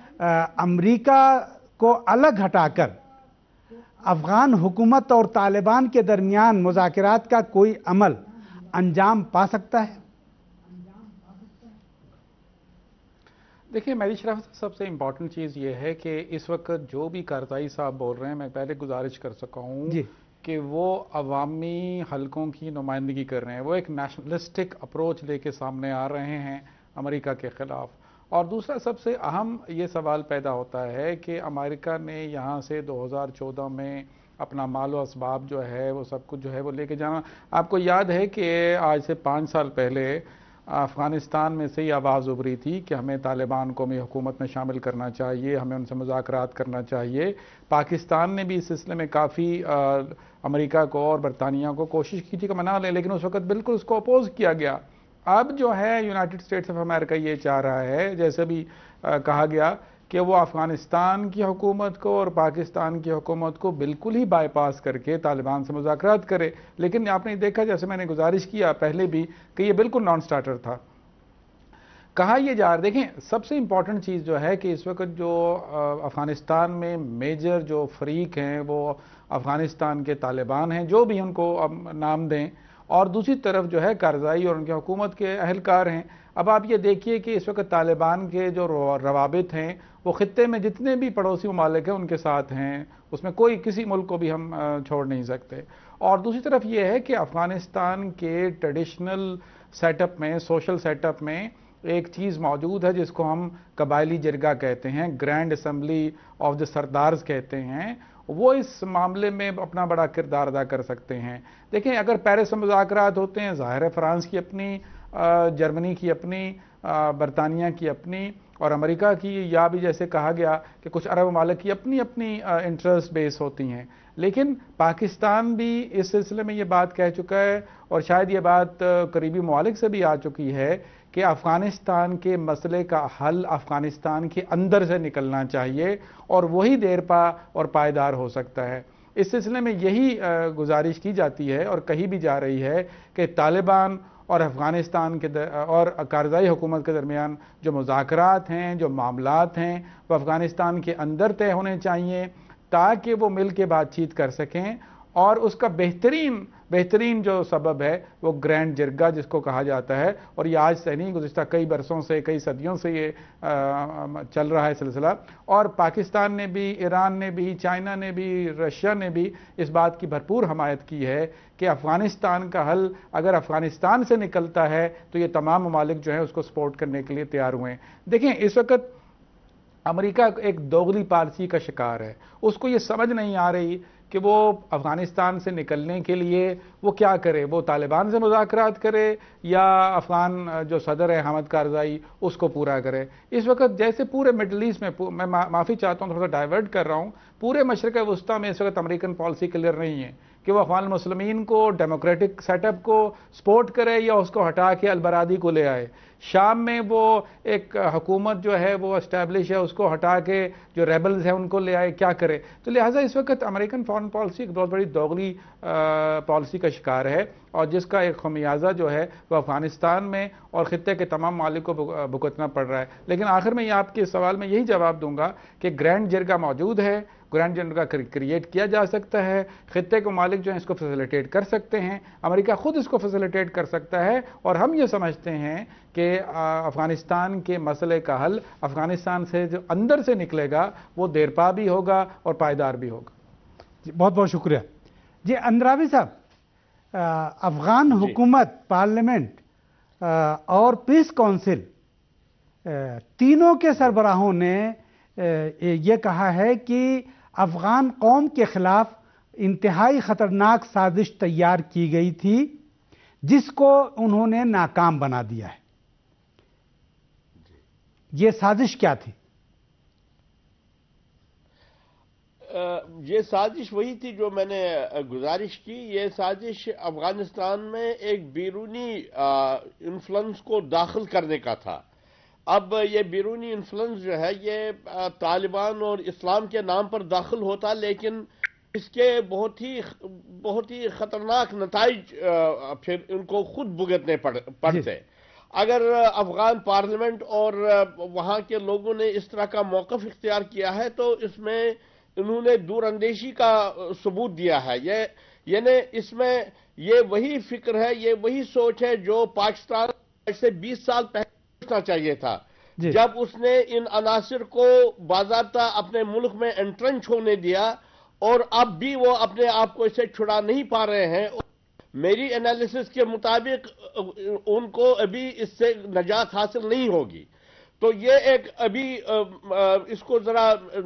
S1: امریکہ کو الگ ہٹا کر افغان حکومت اور طالبان کے درمیان مذاکرات کا کوئی عمل انجام پا سکتا ہے؟
S3: دیکھیے میری شرافت سب سے امپورٹنٹ چیز یہ ہے کہ اس وقت جو بھی کرزئی صاحب بول رہے ہیں، میں پہلے گزارش کر سکا ہوں جی کہ وہ عوامی حلقوں کی نمائندگی کر رہے ہیں، وہ ایک نیشنلسٹک اپروچ لے کے سامنے آ رہے ہیں امریکہ کے خلاف۔ اور دوسرا سب سے اہم یہ سوال پیدا ہوتا ہے کہ امریکہ نے یہاں سے دو ہزار چودہ میں اپنا مال و اسباب جو ہے وہ سب کچھ جو ہے وہ لے کے جانا۔ آپ کو یاد ہے کہ آج سے پانچ سال پہلے افغانستان میں سے یہ آواز ابھری تھی کہ ہمیں طالبان کو بھی حکومت میں شامل کرنا چاہیے، ہمیں ان سے مذاکرات کرنا چاہیے۔ پاکستان نے بھی اس سلسلے میں کافی امریکہ کو اور برطانیہ کو کوشش کی تھی کہ منا لیں، لیکن اس وقت بالکل اس کو اپوز کیا گیا۔ اب جو ہے یونائٹڈ اسٹیٹس آف امریکہ یہ چاہ رہا ہے، جیسے بھی کہا گیا، کہ وہ افغانستان کی حکومت کو اور پاکستان کی حکومت کو بالکل ہی بائی پاس کر کے طالبان سے مذاکرات کرے۔ لیکن آپ نے دیکھا، جیسے میں نے گزارش کیا پہلے بھی، کہ یہ بالکل نان سٹارٹر تھا۔ کہا یہ جا رہا، دیکھیں سب سے امپورٹنٹ چیز جو ہے کہ اس وقت جو افغانستان میں میجر جو فریق ہیں وہ افغانستان کے طالبان ہیں، جو بھی ان کو نام دیں، اور دوسری طرف جو ہے کرزئی اور ان کی حکومت کے اہلکار ہیں۔ اب آپ یہ دیکھیے کہ اس وقت طالبان کے جو روابط ہیں وہ خطے میں جتنے بھی پڑوسی ممالک ہیں ان کے ساتھ ہیں، اس میں کوئی کسی ملک کو بھی ہم چھوڑ نہیں سکتے۔ اور دوسری طرف یہ ہے کہ افغانستان کے ٹریڈیشنل سیٹ اپ میں، سوشل سیٹ اپ میں ایک چیز موجود ہے جس کو ہم قبائلی جرگہ کہتے ہیں، grand assembly of the sardars کہتے ہیں، وہ اس معاملے میں اپنا بڑا کردار ادا کر سکتے ہیں۔ دیکھیں اگر پیرس میں مذاکرات ہوتے ہیں، ظاہر ہے فرانس کی اپنی، جرمنی کی اپنی، برطانیہ کی اپنی، اور امریکہ کی، یا بھی جیسے کہا گیا کہ کچھ عرب ممالک کی اپنی اپنی انٹرسٹ بیس ہوتی ہیں، لیکن پاکستان بھی اس سلسلے میں یہ بات کہہ چکا ہے، اور شاید یہ بات قریبی ممالک سے بھی آ چکی ہے کہ افغانستان کے مسئلے کا حل افغانستان کے اندر سے نکلنا چاہیے، اور وہی دیر پا اور پائیدار ہو سکتا ہے۔ اس سلسلے میں یہی گزارش کی جاتی ہے اور کہی بھی جا رہی ہے کہ طالبان اور افغانستان کے اور کرزئی حکومت کے درمیان جو مذاکرات ہیں، جو معاملات ہیں، وہ افغانستان کے اندر طے ہونے چاہیے تاکہ وہ مل کے بات چیت کر سکیں اور اس کا بہترین بہترین جو سبب ہے وہ گرینڈ جرگا جس کو کہا جاتا ہے، اور یہ آج سے نہیں، گزشتہ کئی برسوں سے کئی صدیوں سے یہ چل رہا ہے سلسلہ، اور پاکستان نے بھی، ایران نے بھی، چائنا نے بھی، رشیا نے بھی اس بات کی بھرپور حمایت کی ہے کہ افغانستان کا حل اگر افغانستان سے نکلتا ہے تو یہ تمام ممالک جو ہیں اس کو سپورٹ کرنے کے لیے تیار ہوئے ہیں۔ دیکھیں اس وقت امریکہ ایک دوغلی پالیسی کا شکار ہے، اس کو یہ سمجھ نہیں آ رہی کہ وہ افغانستان سے نکلنے کے لیے وہ کیا کرے، وہ طالبان سے مذاکرات کرے یا افغان جو صدر ہے حامد کارزائی اس کو پورا کرے۔ اس وقت جیسے پورے مڈل ایسٹ میں، میں معافی چاہتا ہوں تھوڑا سا ڈائیورٹ کر رہا ہوں، پورے مشرق وسطیٰ میں اس وقت امریکن پالیسی کلیئر نہیں ہے کہ وہ اخوان المسلمین کو، ڈیموکریٹک سیٹ اپ کو سپورٹ کرے یا اس کو ہٹا کے البرادی کو لے آئے۔ شام میں وہ ایک حکومت جو ہے وہ اسٹیبلش ہے، اس کو ہٹا کے جو ریبلز ہیں ان کو لے آئے، کیا کرے؟ تو لہٰذا اس وقت امریکن فارن پالیسی ایک بہت بڑی دوغلی پالیسی کا شکار ہے، اور جس کا ایک خمیازہ جو ہے وہ افغانستان میں اور خطے کے تمام ممالک کو بھگتنا پڑ رہا ہے۔ لیکن آخر میں یہ آپ کے سوال میں یہی جواب دوں گا کہ گرینڈ جرگا موجود ہے، گرینڈ جرگا کریٹ کیا جا سکتا ہے، خطے کے ممالک جو ہیں اس کو فیسیلیٹیٹ کر سکتے ہیں، امریکہ خود اس کو فیسیلیٹیٹ کر سکتا ہے، اور ہم یہ سمجھتے ہیں کہ افغانستان کے مسئلے کا حل افغانستان سے جو اندر سے نکلے گا وہ دیرپا بھی ہوگا اور پائیدار بھی ہوگا۔
S1: جی بہت بہت شکریہ۔ جی اندراوی صاحب، افغان حکومت، پارلیمنٹ اور پیس کونسل تینوں کے سربراہوں نے یہ کہا ہے کہ افغان قوم کے خلاف انتہائی خطرناک سازش تیار کی گئی تھی جس کو انہوں نے ناکام بنا دیا ہے۔ یہ سازش کیا تھی؟
S4: یہ سازش وہی تھی جو میں نے گزارش کی۔ یہ سازش افغانستان میں ایک بیرونی انفلوئنس کو داخل کرنے کا تھا۔ اب یہ بیرونی انفلوئنس جو ہے یہ طالبان اور اسلام کے نام پر داخل ہوتا، لیکن اس کے بہت ہی بہت ہی خطرناک نتائج پھر ان کو خود بھگتنے پڑتے۔ اگر افغان پارلیمنٹ اور وہاں کے لوگوں نے اس طرح کا موقف اختیار کیا ہے تو اس میں انہوں نے دور اندیشی کا ثبوت دیا ہے۔ یہ یعنی اس میں یہ وہی فکر ہے، یہ وہی سوچ ہے جو پاکستان سے بیس سال پہلے سوچنا چاہیے تھا، جب اس نے ان عناصر کو باضابطہ اپنے ملک میں انٹرنچ ہونے دیا، اور اب بھی وہ اپنے آپ کو اسے چھڑا نہیں پا رہے ہیں۔ میری انالیسس کے مطابق ان کو ابھی اس سے نجات حاصل نہیں ہوگی۔ تو یہ ایک ابھی اس کو ذرا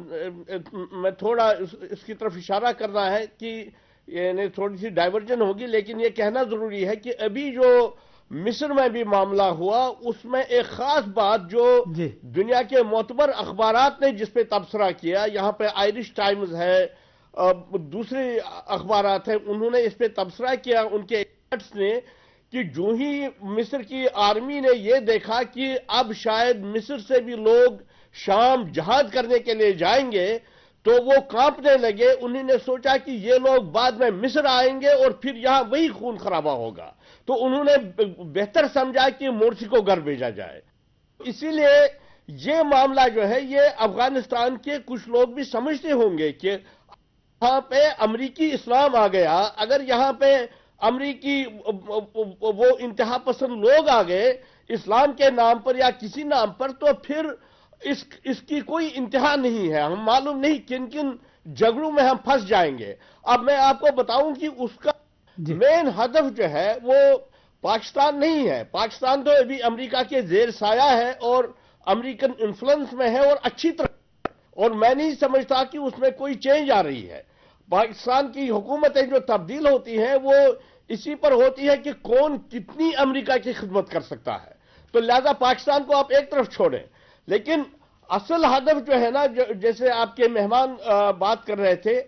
S4: میں تھوڑا اس کی طرف اشارہ کرنا ہے کہ یعنی تھوڑی سی ڈائیورجن ہوگی، لیکن یہ کہنا ضروری ہے کہ ابھی جو مصر میں بھی معاملہ ہوا اس میں ایک خاص بات جو دنیا کے معتبر اخبارات نے جس پہ تبصرہ کیا، یہاں پہ آئرش ٹائمز ہے، دوسرے اخبارات ہیں، انہوں نے اس پہ تبصرہ کیا ان کے ایکسپرٹس نے کہ جو ہی مصر کی آرمی نے یہ دیکھا کہ اب شاید مصر سے بھی لوگ شام جہاد کرنے کے لیے جائیں گے تو وہ کانپنے لگے۔ انہوں نے سوچا کہ یہ لوگ بعد میں مصر آئیں گے اور پھر یہاں وہی خون خرابہ ہوگا، تو انہوں نے بہتر سمجھا کہ مورسی کو گھر بھیجا جائے۔ اسی لیے یہ معاملہ جو ہے یہ افغانستان کے کچھ لوگ بھی سمجھتے ہوں گے کہ یہاں پہ امریکی اسلام آ گیا، اگر یہاں پہ امریکی وہ انتہا پسند لوگ آ گئے اسلام کے نام پر یا کسی نام پر، تو پھر اس اس کی کوئی انتہا نہیں ہے، ہم معلوم نہیں کن کن جھگڑوں میں ہم پھنس جائیں گے۔ اب میں آپ کو بتاؤں کہ اس کا مین ہدف جو ہے وہ پاکستان نہیں ہے۔ پاکستان تو ابھی امریکہ کے زیر سایہ ہے اور امریکن انفلوئنس میں ہے اور اچھی طرح، اور میں نہیں سمجھتا کہ اس میں کوئی چینج آ رہی ہے۔ پاکستان کی حکومتیں جو تبدیل ہوتی ہیں وہ اسی پر ہوتی ہے کہ کون کتنی امریکہ کی خدمت کر سکتا ہے، تو لہذا پاکستان کو آپ ایک طرف چھوڑیں، لیکن اصل ہدف جو ہے نا، جیسے آپ کے مہمان بات کر رہے تھے،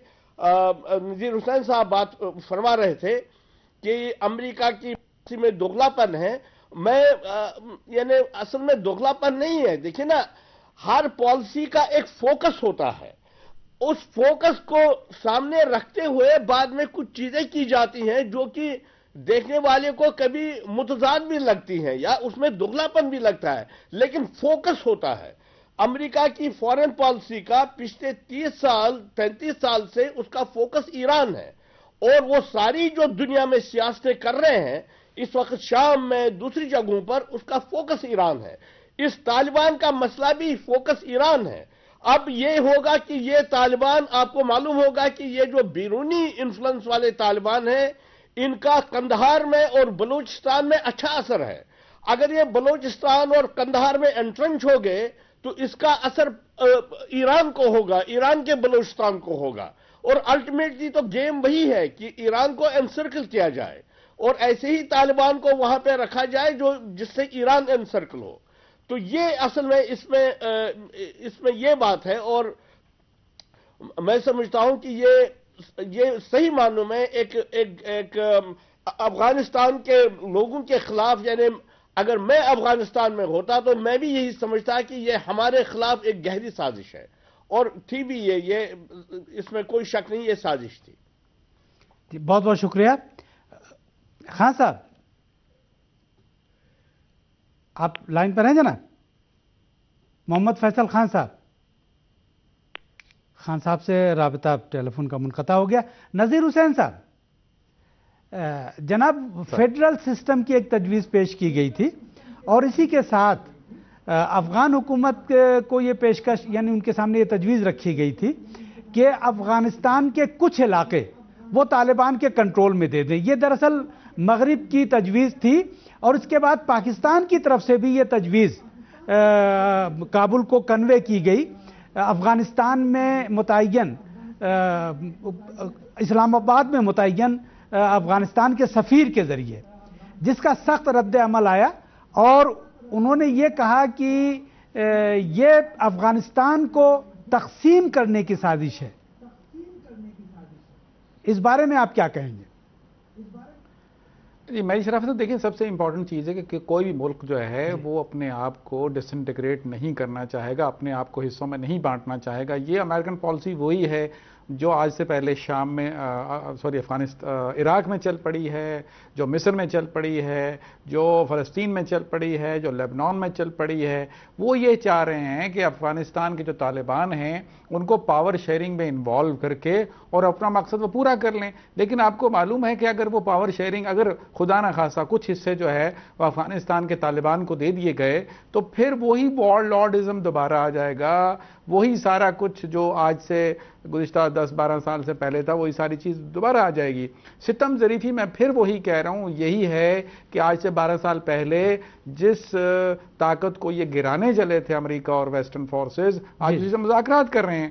S4: نذیر حسین صاحب بات فرما رہے تھے کہ امریکہ کی پالیسی میں دوگلا پن ہے، میں یعنی اصل میں دوگلا پن نہیں ہے۔ دیکھیں نا، ہر پالیسی کا ایک فوکس ہوتا ہے، اس فوکس کو سامنے رکھتے ہوئے بعد میں کچھ چیزیں کی جاتی ہیں جو کہ دیکھنے والے کو کبھی متضاد بھی لگتی ہیں یا اس میں دگلا پن بھی لگتا ہے، لیکن فوکس ہوتا ہے۔ امریکہ کی فارن پالیسی کا پچھلے تیس سال پینتیس سال سے اس کا فوکس ایران ہے، اور وہ ساری جو دنیا میں سیاستیں کر رہے ہیں اس وقت شام میں دوسری جگہوں پر، اس کا فوکس ایران ہے. اس طالبان کا مسئلہ بھی فوکس ایران ہے. اب یہ ہوگا کہ یہ طالبان، آپ کو معلوم ہوگا کہ یہ جو بیرونی انفلوئنس والے طالبان ہیں ان کا قندھار میں اور بلوچستان میں اچھا اثر ہے. اگر یہ بلوچستان اور قندھار میں انٹرنچ ہو گئے تو اس کا اثر ایران کو ہوگا، ایران کے بلوچستان کو ہوگا. اور الٹیمیٹلی تو گیم وہی ہے کہ ایران کو انسرکل کیا جائے اور ایسے ہی طالبان کو وہاں پہ رکھا جائے جو جس سے ایران انسرکل ہو. تو یہ اصل میں اس میں اس میں یہ بات ہے. اور میں سمجھتا ہوں کہ یہ یہ صحیح معنوں میں ایک ایک ایک افغانستان کے لوگوں کے خلاف، یعنی اگر میں افغانستان میں ہوتا تو میں بھی یہی سمجھتا کہ یہ ہمارے خلاف ایک گہری سازش ہے. اور تھی بھی یہ یہ اس میں کوئی شک نہیں، یہ سازش تھی.
S1: بہت بہت شکریہ. خان صاحب آپ لائن پر ہیں جناب؟ محمد فیصل خان صاحب. خان صاحب سے رابطہ ٹیلی فون کا منقطع ہو گیا. نذیر حسین صاحب، جناب فیڈرل سسٹم کی ایک تجویز پیش کی گئی تھی اور اسی کے ساتھ افغان حکومت کو یہ پیشکش، یعنی ان کے سامنے یہ تجویز رکھی گئی تھی کہ افغانستان کے کچھ علاقے وہ طالبان کے کنٹرول میں دے دیں. یہ دراصل مغرب کی تجویز تھی اور اس کے بعد پاکستان کی طرف سے بھی یہ تجویز کابل کو کنوے کی گئی. افغانستان میں متعین، اسلام آباد میں متعین افغانستان کے سفیر کے ذریعے، جس کا سخت رد عمل آیا اور انہوں نے یہ کہا کہ یہ افغانستان کو تقسیم کرنے کی سازش ہے. اس بارے میں آپ کیا کہیں گے؟
S3: جی میری شرافت، تو دیکھیں سب سے امپورٹنٹ چیز ہے کہ کوئی بھی ملک جو ہے وہ اپنے آپ کو ڈس انٹیگریٹ نہیں کرنا چاہے گا، اپنے آپ کو حصوں میں نہیں بانٹنا چاہے گا. یہ امریکن پالیسی وہی ہے جو آج سے پہلے شام میں سوری افغانستان عراق میں چل پڑی ہے، جو مصر میں چل پڑی ہے، جو فلسطین میں چل پڑی ہے، جو لیبنان میں چل پڑی ہے. وہ یہ چاہ رہے ہیں کہ افغانستان کے جو طالبان ہیں ان کو پاور شیئرنگ میں انوالو کر کے اور اپنا مقصد وہ پورا کر لیں. لیکن آپ کو معلوم ہے کہ اگر وہ پاور شیئرنگ، اگر خدا نہ خاصا کچھ حصے جو ہے وہ افغانستان کے طالبان کو دے دیے گئے تو پھر وہی وار لارڈزم دوبارہ آ جائے گا. وہی سارا کچھ جو آج سے گزشتہ دس بارہ سال سے پہلے تھا وہی ساری چیز دوبارہ آ جائے گی. ستم ظریفی میں پھر وہی کہہ رہا ہوں، یہی ہے کہ آج سے بارہ سال پہلے جس طاقت کو یہ گرانے چلے تھے امریکہ اور ویسٹرن فورسز، آج اسی سے مذاکرات کر رہے ہیں.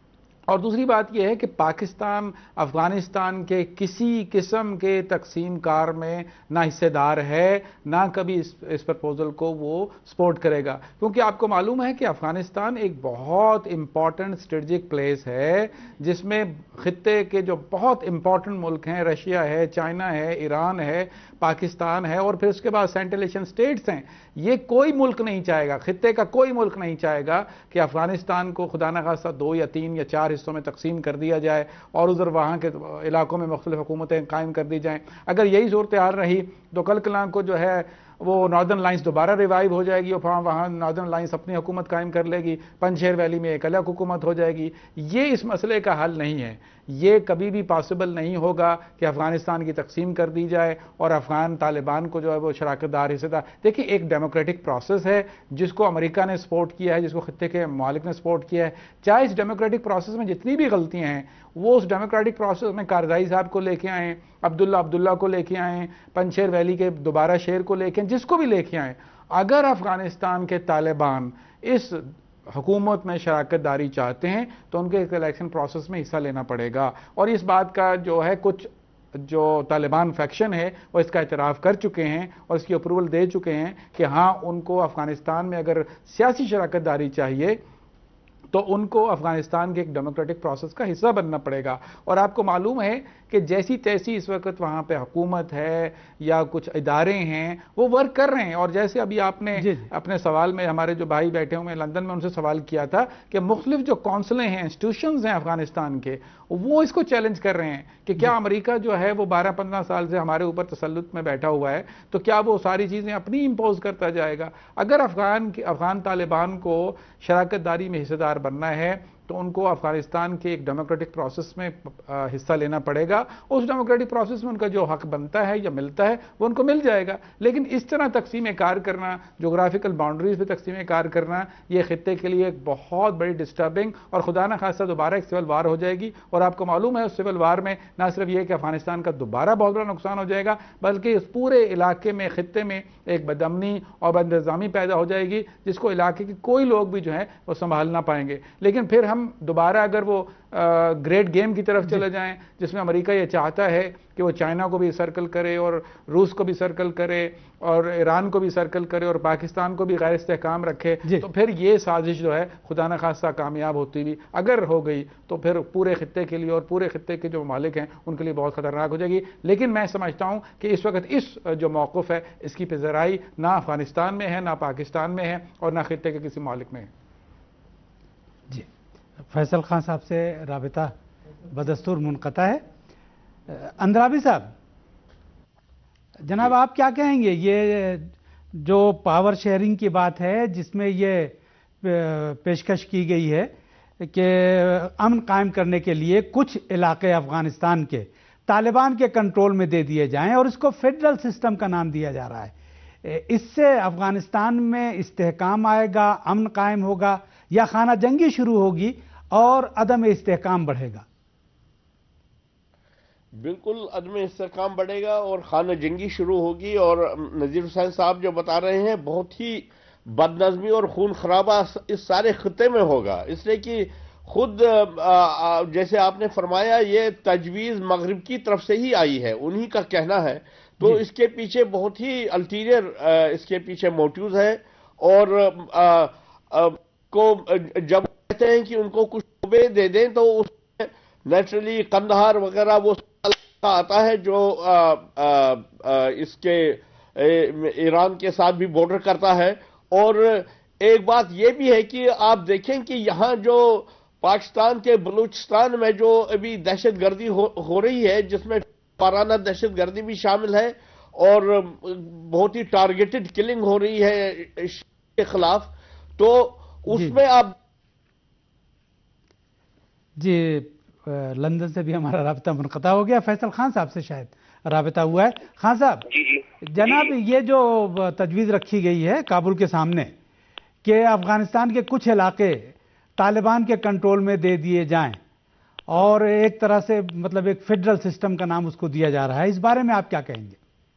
S3: اور دوسری بات یہ ہے کہ پاکستان افغانستان کے کسی قسم کے تقسیم کار میں نہ حصے دار ہے، نہ کبھی اس اس پرپوزل کو وہ سپورٹ کرے گا. کیونکہ آپ کو معلوم ہے کہ افغانستان ایک بہت امپورٹنٹ اسٹریٹجک پلیس ہے جس میں خطے کے جو بہت امپورٹنٹ ملک ہیں، رشیا ہے، چائنا ہے، ایران ہے، پاکستان ہے اور پھر اس کے بعد سینٹرل ایشین اسٹیٹس ہیں. یہ کوئی ملک نہیں چاہے گا، خطے کا کوئی ملک نہیں چاہے گا کہ افغانستان کو خدا نہ خواستہ دو یا تین یا چار حصوں میں تقسیم کر دیا جائے اور ادھر وہاں کے علاقوں میں مختلف حکومتیں قائم کر دی جائیں. اگر یہی صورتحال رہی تو کل کلام کو جو ہے وہ ناردرن لائنز دوبارہ ریوائیو ہو جائے گی اور وہاں ناردرن لائنز اپنی حکومت قائم کر لے گی، پنجشیر ویلی میں ایک الگ حکومت ہو جائے گی. یہ اس مسئلے کا حل نہیں ہے. یہ کبھی بھی پاسبل نہیں ہوگا کہ افغانستان کی تقسیم کر دی جائے اور افغان طالبان کو جو ہے وہ شراکت دار حصے دار. دیکھیں ایک ڈیموکریٹک پروسیس ہے جس کو امریکہ نے سپورٹ کیا ہے، جس کو خطے کے ممالک نے سپورٹ کیا ہے. چاہے اس ڈیموکریٹک پروسیس میں جتنی بھی غلطیاں ہیں وہ اس ڈیموکریٹک پروسیس میں کارزائی صاحب کو لے کے آئیں، عبداللہ عبداللہ کو لے کے آئیں، پنجشیر ویلی کے دوبارہ شیر کو لے کے آئیں، جس کو بھی لے کے آئیں. اگر افغانستان کے طالبان اس حکومت میں شراکت داری چاہتے ہیں تو ان کے الیکشن پروسیس میں حصہ لینا پڑے گا. اور اس بات کا جو ہے کچھ جو طالبان فیکشن ہے وہ اس کا اعتراف کر چکے ہیں اور اس کی اپروول دے چکے ہیں کہ ہاں ان کو افغانستان میں اگر سیاسی شراکت داری چاہیے تو ان کو افغانستان کے ایک ڈیموکریٹک پروسیس کا حصہ بننا پڑے گا. اور آپ کو معلوم ہے کہ جیسی تیسی اس وقت وہاں پہ حکومت ہے یا کچھ ادارے ہیں وہ ورک کر رہے ہیں. اور جیسے ابھی آپ نے جی جی. اپنے سوال میں ہمارے جو بھائی بیٹھے ہوئے ہیں لندن میں ان سے سوال کیا تھا کہ مختلف جو کونسلیں ہیں، انسٹیٹیوشنز ہیں افغانستان کے، وہ اس کو چیلنج کر رہے ہیں کہ کیا امریکہ جو ہے وہ بارہ پندرہ سال سے ہمارے اوپر تسلط میں بیٹھا ہوا ہے تو کیا وہ ساری چیزیں اپنی امپوز کرتا جائے گا. اگر افغان افغان طالبان کو شراکت داری میں حصہ دار بننا ہے تو ان کو افغانستان کے ایک ڈیموکریٹک پروسیس میں حصہ لینا پڑے گا. اس ڈیموکریٹک پروسیس میں ان کا جو حق بنتا ہے یا ملتا ہے وہ ان کو مل جائے گا. لیکن اس طرح تقسیم کار کرنا, جغرافیکل باؤنڈریز پہ تقسیم کار کرنا, یہ خطے کے لیے ایک بہت بڑی ڈسٹربنگ اور خدا نہ خواستہ دوبارہ ایک سول وار ہو جائے گی. اور آپ کو معلوم ہے اس سول وار میں نہ صرف یہ کہ افغانستان کا دوبارہ بہت بڑا نقصان ہو جائے گا, بلکہ اس پورے علاقے میں, خطے میں ایک بد امنی اور بد انتظامی پیدا ہو جائے گی جس کو علاقے کے کوئی لوگ بھی جو ہیں وہ سنبھال نہ پائیں گے. لیکن پھر ہم دوبارہ اگر وہ گریٹ گیم کی طرف چلے جائیں جس میں امریکہ یہ چاہتا ہے کہ وہ چائنا کو بھی سرکل کرے اور روس کو بھی سرکل کرے اور ایران کو بھی سرکل کرے اور پاکستان کو بھی غیر استحکام رکھے, تو پھر یہ سازش جو ہے خدا نہ خواستہ کامیاب ہوتی ہوئی اگر ہو گئی تو پھر پورے خطے کے لیے اور پورے خطے کے جو ممالک ہیں ان کے لیے بہت خطرناک ہو جائے گی. لیکن میں سمجھتا ہوں کہ اس وقت اس جو موقف ہے اس کی پذیرائی نہ افغانستان میں ہے, نہ پاکستان میں ہے, اور نہ خطے کے کسی مالک میں ہے.
S1: جی, فیصل خان صاحب سے رابطہ بدستور منقطع ہے. اندرابی صاحب, جناب آپ کیا کہیں گے, یہ جو پاور شیئرنگ کی بات ہے جس میں یہ پیشکش کی گئی ہے کہ امن قائم کرنے کے لیے کچھ علاقے افغانستان کے طالبان کے کنٹرول میں دے دیے جائیں اور اس کو فیڈرل سسٹم کا نام دیا جا رہا ہے, اس سے افغانستان میں استحکام آئے گا, امن قائم ہوگا, یا خانہ جنگی شروع ہوگی اور عدم استحکام بڑھے گا؟
S4: بالکل عدم استحکام بڑھے گا اور خانہ جنگی شروع ہوگی. اور نذیر حسین صاحب جو بتا رہے ہیں بہت ہی بد نظمی اور خون خرابہ اس سارے خطے میں ہوگا, اس لیے کہ خود جیسے آپ نے فرمایا یہ تجویز مغرب کی طرف سے ہی آئی ہے, انہی کا کہنا ہے, تو اس کے پیچھے بہت ہی الٹیریئر اس کے پیچھے موٹیوز ہے. اور کو جب کہتے ہیں کہ ان کو کچھ شعبے دے دیں تو اس میں نیچرلی قندھار وغیرہ وہ آتا ہے جو آ, آ, آ, اس کے ایران کے ساتھ بھی بارڈر کرتا ہے. اور ایک بات یہ بھی ہے کہ آپ دیکھیں کہ یہاں جو پاکستان کے بلوچستان میں جو ابھی دہشت گردی ہو, ہو رہی ہے جس میں پارانہ دہشت گردی بھی شامل ہے اور بہت ہی ٹارگیٹڈ کلنگ ہو رہی ہے کے خلاف, تو اس
S1: جی.
S4: میں آپ
S1: جی لندن سے بھی ہمارا رابطہ منقطع ہو گیا. فیصل خان صاحب سے شاید رابطہ ہوا ہے. خان صاحب,
S5: جی جی
S1: جناب یہ جو تجویز رکھی گئی ہے کابل کے سامنے کہ افغانستان کے کچھ علاقے طالبان کے کنٹرول میں دے دیے جائیں اور ایک طرح سے مطلب ایک فیڈرل سسٹم کا نام اس کو دیا جا رہا ہے, اس بارے میں آپ کیا کہیں گے؟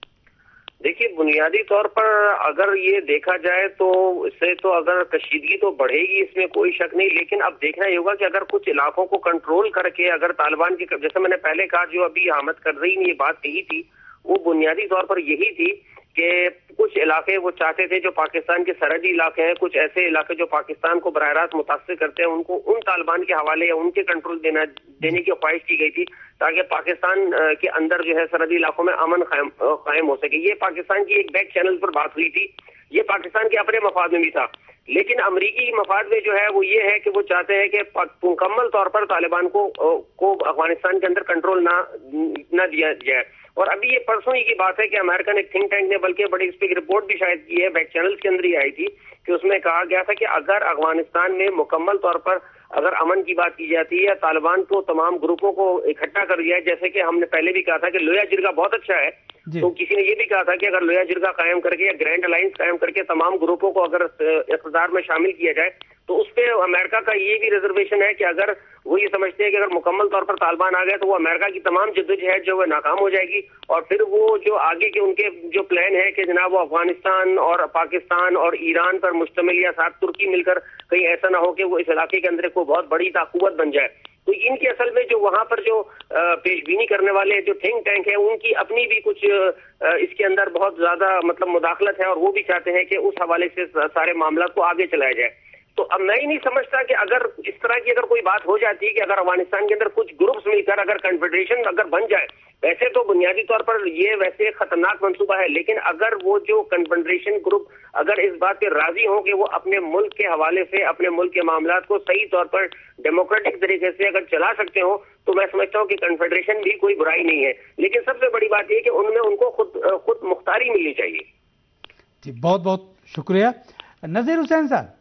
S5: دیکھیے, بنیادی طور پر اگر یہ دیکھا جائے تو اس سے تو اگر کشیدگی تو بڑھے گی, اس میں کوئی شک نہیں. لیکن اب دیکھنا یہ ہوگا کہ اگر کچھ علاقوں کو کنٹرول کر کے اگر طالبان کی, جیسے میں نے پہلے کہا, جو ابھی حامد کر رہی نے یہ بات کہی تھی, وہ بنیادی طور پر یہی تھی کہ کچھ علاقے وہ چاہتے تھے جو پاکستان کے سرحدی علاقے ہیں, کچھ ایسے علاقے جو پاکستان کو براہ راست متاثر کرتے ہیں, ان کو ان طالبان کے حوالے یا ان کے کنٹرول دینا دینے کی خواہش کی گئی تھی تاکہ پاکستان کے اندر جو ہے سرحدی علاقوں میں امن قائم ہو سکے. یہ پاکستان کی ایک بیک چینل پر بات ہوئی تھی, یہ پاکستان کے اپنے مفاد میں بھی تھا. لیکن امریکی مفاد میں جو ہے وہ یہ ہے کہ وہ چاہتے ہیں کہ مکمل طور پر طالبان کو کو افغانستان کے اندر کنٹرول نہ نہ دیا جائے. اور ابھی یہ پرسوں ہی کی بات ہے کہ امریکن ایک تھنک ٹینک نے بلکہ بڑی اس پہ ایک رپورٹ بھی شاید کی ہے, بیک چینل کے اندر ہی آئی تھی, کہ اس میں کہا گیا تھا کہ اگر افغانستان میں مکمل طور پر اگر امن کی بات کی جاتی ہے یا طالبان کو تمام گروپوں کو اکٹھا کر دیا ہے, جیسے کہ ہم نے پہلے بھی کہا تھا کہ لویا جرگہ بہت اچھا ہے, تو کسی نے یہ بھی کہا تھا کہ اگر لویا جرگہ قائم کر کے یا گرینڈ الائنس قائم کر کے تمام گروپوں کو اگر اقتدار میں شامل کیا جائے تو اس پہ امریکہ کا یہ بھی ریزرویشن ہے کہ اگر وہ یہ سمجھتے ہیں کہ اگر مکمل طور پر طالبان آ گئے تو وہ امریکہ کی تمام جدوجہد جو ہے ناکام ہو جائے گی, اور پھر وہ جو آگے کے ان کے جو پلان ہے کہ جناب وہ افغانستان اور پاکستان اور ایران پر مشتمل یا ساتھ ترکی مل کر کہیں ایسا نہ ہو کہ وہ اس علاقے کے اندر کوئی بہت بڑی طاقت بن جائے. تو ان کی اصل میں جو وہاں پر جو پیش بینی کرنے والے جو تھنک ٹینک ہے ان کی اپنی بھی کچھ اس کے اندر بہت زیادہ مطلب مداخلت ہے, اور وہ بھی چاہتے ہیں کہ اس حوالے سے سارے معاملات کو آگے چلایا جائے. تو اب میں ہی نہیں سمجھتا کہ اگر اس طرح کی اگر کوئی بات ہو جاتی ہے کہ اگر افغانستان کے اندر کچھ گروپس مل کر اگر کنفیڈریشن اگر بن جائے, ویسے تو بنیادی طور پر یہ ویسے ایک خطرناک منصوبہ ہے, لیکن اگر وہ جو کنفیڈریشن گروپ اگر اس بات پہ راضی ہوں کہ وہ اپنے ملک کے حوالے سے اپنے ملک کے معاملات کو صحیح طور پر ڈیموکریٹک طریقے سے اگر چلا سکتے ہوں تو میں سمجھتا ہوں کہ کنفیڈریشن بھی کوئی برائی نہیں ہے. لیکن سب سے بڑی بات یہ کہ ان میں ان کو خود خود مختاری ملنی چاہیے.
S1: جی بہت بہت شکریہ. نذیر حسین صاحب,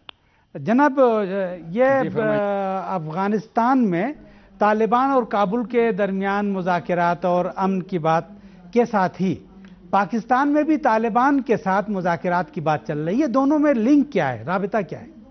S1: جناب یہ افغانستان میں طالبان اور کابل کے درمیان مذاکرات اور امن کی بات کے ساتھ ہی پاکستان میں بھی طالبان کے ساتھ مذاکرات کی بات چل رہی ہے، دونوں میں لنک کیا ہے، رابطہ کیا ہے؟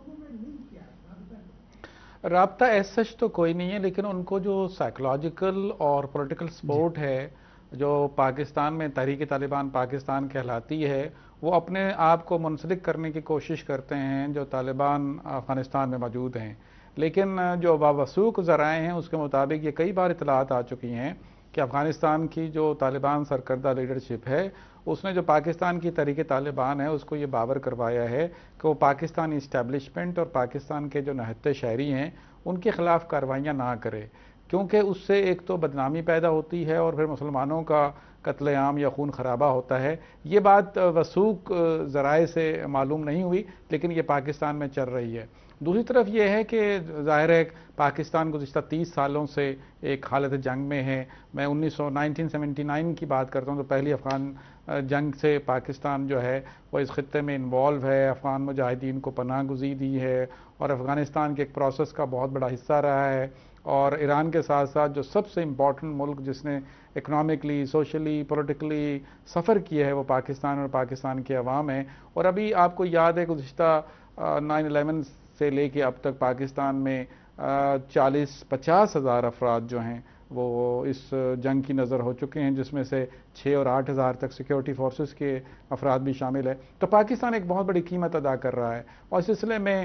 S3: رابطہ ایس سچ تو کوئی نہیں ہے، لیکن ان کو جو سائیکولوجیکل اور پولیٹیکل سپورٹ ہے جو پاکستان میں تحریک طالبان پاکستان کہلاتی ہے، وہ اپنے آپ کو منسلک کرنے کی کوشش کرتے ہیں جو طالبان افغانستان میں موجود ہیں. لیکن جو باوثوق ذرائع ہیں اس کے مطابق یہ کئی بار اطلاعات آ چکی ہیں کہ افغانستان کی جو طالبان سرکردہ لیڈرشپ ہے اس نے جو پاکستان کی تحریک طالبان ہے اس کو یہ باور کروایا ہے کہ وہ پاکستانی اسٹیبلشمنٹ اور پاکستان کے جو نہتے شہری ہیں ان کے خلاف کارروائیاں نہ کرے، کیونکہ اس سے ایک تو بدنامی پیدا ہوتی ہے اور پھر مسلمانوں کا قتل عام یا خون خرابہ ہوتا ہے. یہ بات وثوق ذرائع سے معلوم نہیں ہوئی لیکن یہ پاکستان میں چل رہی ہے. دوسری طرف یہ ہے کہ ظاہر ہے پاکستان گزشتہ تیس سالوں سے ایک حالت جنگ میں ہے. میں انیس سو نائنٹین سیونٹی نائن کی بات کرتا ہوں تو پہلی افغان جنگ سے پاکستان جو ہے وہ اس خطے میں انوالو ہے، افغان مجاہدین کو پناہ گزی دی ہے اور افغانستان کے ایک پروسیس کا بہت بڑا حصہ رہا ہے. اور ایران کے ساتھ ساتھ جو سب سے امپورٹنٹ ملک جس نے اکنامکلی، سوشلی، پولیٹیکلی سفر کیا ہے وہ پاکستان اور پاکستان کے عوام ہیں. اور ابھی آپ کو یاد ہے گزشتہ نائن الیون سے لے کے اب تک پاکستان میں چالیس پچاس ہزار افراد جو ہیں وہ اس جنگ کی نظر ہو چکے ہیں، جس میں سے چھ اور آٹھ ہزار تک سیکیورٹی فورسز کے افراد بھی شامل ہے. تو پاکستان ایک بہت بڑی قیمت ادا کر رہا ہے اور اس سلسلے میں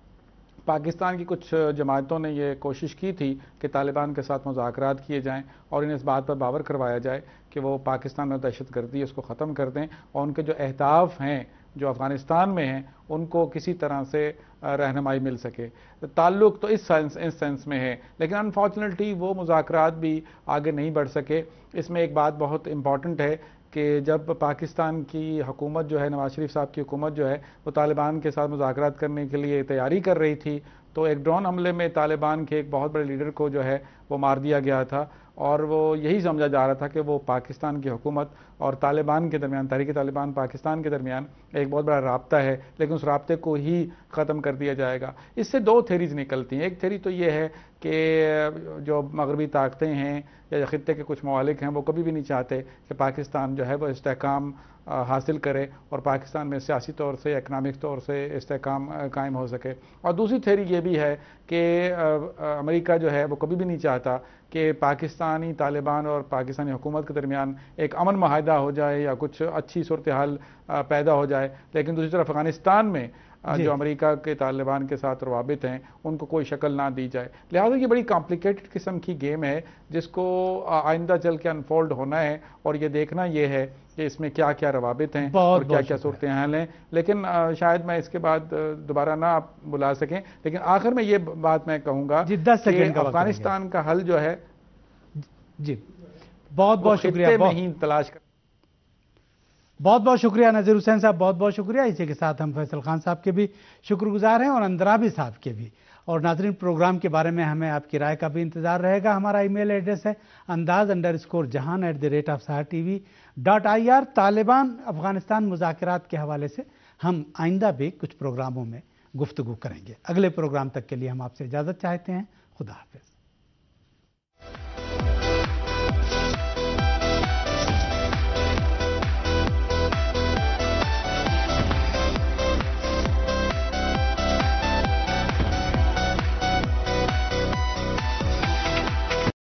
S3: پاکستان کی کچھ جماعتوں نے یہ کوشش کی تھی کہ طالبان کے ساتھ مذاکرات کیے جائیں اور انہیں اس بات پر باور کروایا جائے کہ وہ پاکستان میں دہشت گردی اس کو ختم کر دیں اور ان کے جو اہداف ہیں جو افغانستان میں ہیں ان کو کسی طرح سے رہنمائی مل سکے. تعلق تو اس سینس اس سینس میں ہے لیکن انفارچونیٹلی وہ مذاکرات بھی آگے نہیں بڑھ سکے. اس میں ایک بات بہت امپورٹنٹ ہے کہ جب پاکستان کی حکومت جو ہے، نواز شریف صاحب کی حکومت جو ہے وہ طالبان کے ساتھ مذاکرات کرنے کے لیے تیاری کر رہی تھی تو ایک ڈرون حملے میں طالبان کے ایک بہت بڑے لیڈر کو جو ہے وہ مار دیا گیا تھا اور وہ یہی سمجھا جا رہا تھا کہ وہ پاکستان کی حکومت اور طالبان کے درمیان، تحریک طالبان پاکستان کے درمیان ایک بہت بڑا رابطہ ہے لیکن اس رابطے کو ہی ختم کر دیا جائے گا. اس سے دو تھیریز نکلتی ہیں. ایک تھیری تو یہ ہے کہ جو مغربی طاقتیں ہیں یا خطے کے کچھ ممالک ہیں وہ کبھی بھی نہیں چاہتے کہ پاکستان جو ہے وہ استحکام حاصل کرے اور پاکستان میں سیاسی طور سے، اکنامک طور سے استحکام قائم ہو سکے. اور دوسری تھیری یہ بھی ہے کہ امریکہ جو ہے وہ کبھی بھی نہیں چاہتا کہ پاکستانی طالبان اور پاکستانی حکومت کے درمیان ایک امن معاہدہ ہو جائے یا کچھ اچھی صورتحال پیدا ہو جائے، لیکن دوسری طرف افغانستان میں جو امریکہ کے طالبان کے ساتھ روابط ہیں ان کو کوئی شکل نہ دی جائے. لہٰذا یہ بڑی کمپلیکیٹڈ قسم کی گیم ہے جس کو آئندہ چل کے انفولڈ ہونا ہے اور یہ دیکھنا یہ ہے کہ اس میں کیا کیا روابط ہیں اور کیا کیا صورتحال ہیں. لیکن شاید میں اس کے بعد دوبارہ نہ آپ بلا سکیں، لیکن آخر میں یہ بات میں کہوں گا کہ افغانستان کا حل جو ہے
S1: جی بہت بہت شکریہ
S3: میں ہی تلاش کر
S1: بہت بہت شکریہ نذیر حسین صاحب، بہت بہت شکریہ. اسی کے ساتھ ہم فیصل خان صاحب کے بھی شکر گزار ہیں اور اندرابی صاحب کے بھی. اور ناظرین پروگرام کے بارے میں ہمیں آپ کی رائے کا بھی انتظار رہے گا. ہمارا ای میل ایڈریس ہے Andaz under score Jahan at the rate of Sahar T V dot I R. Taliban Afghanistan مذاکرات کے حوالے سے ہم آئندہ بھی کچھ پروگراموں میں گفتگو کریں گے. اگلے پروگرام تک کے لیے ہم آپ سے اجازت چاہتے ہیں. خدا حافظ.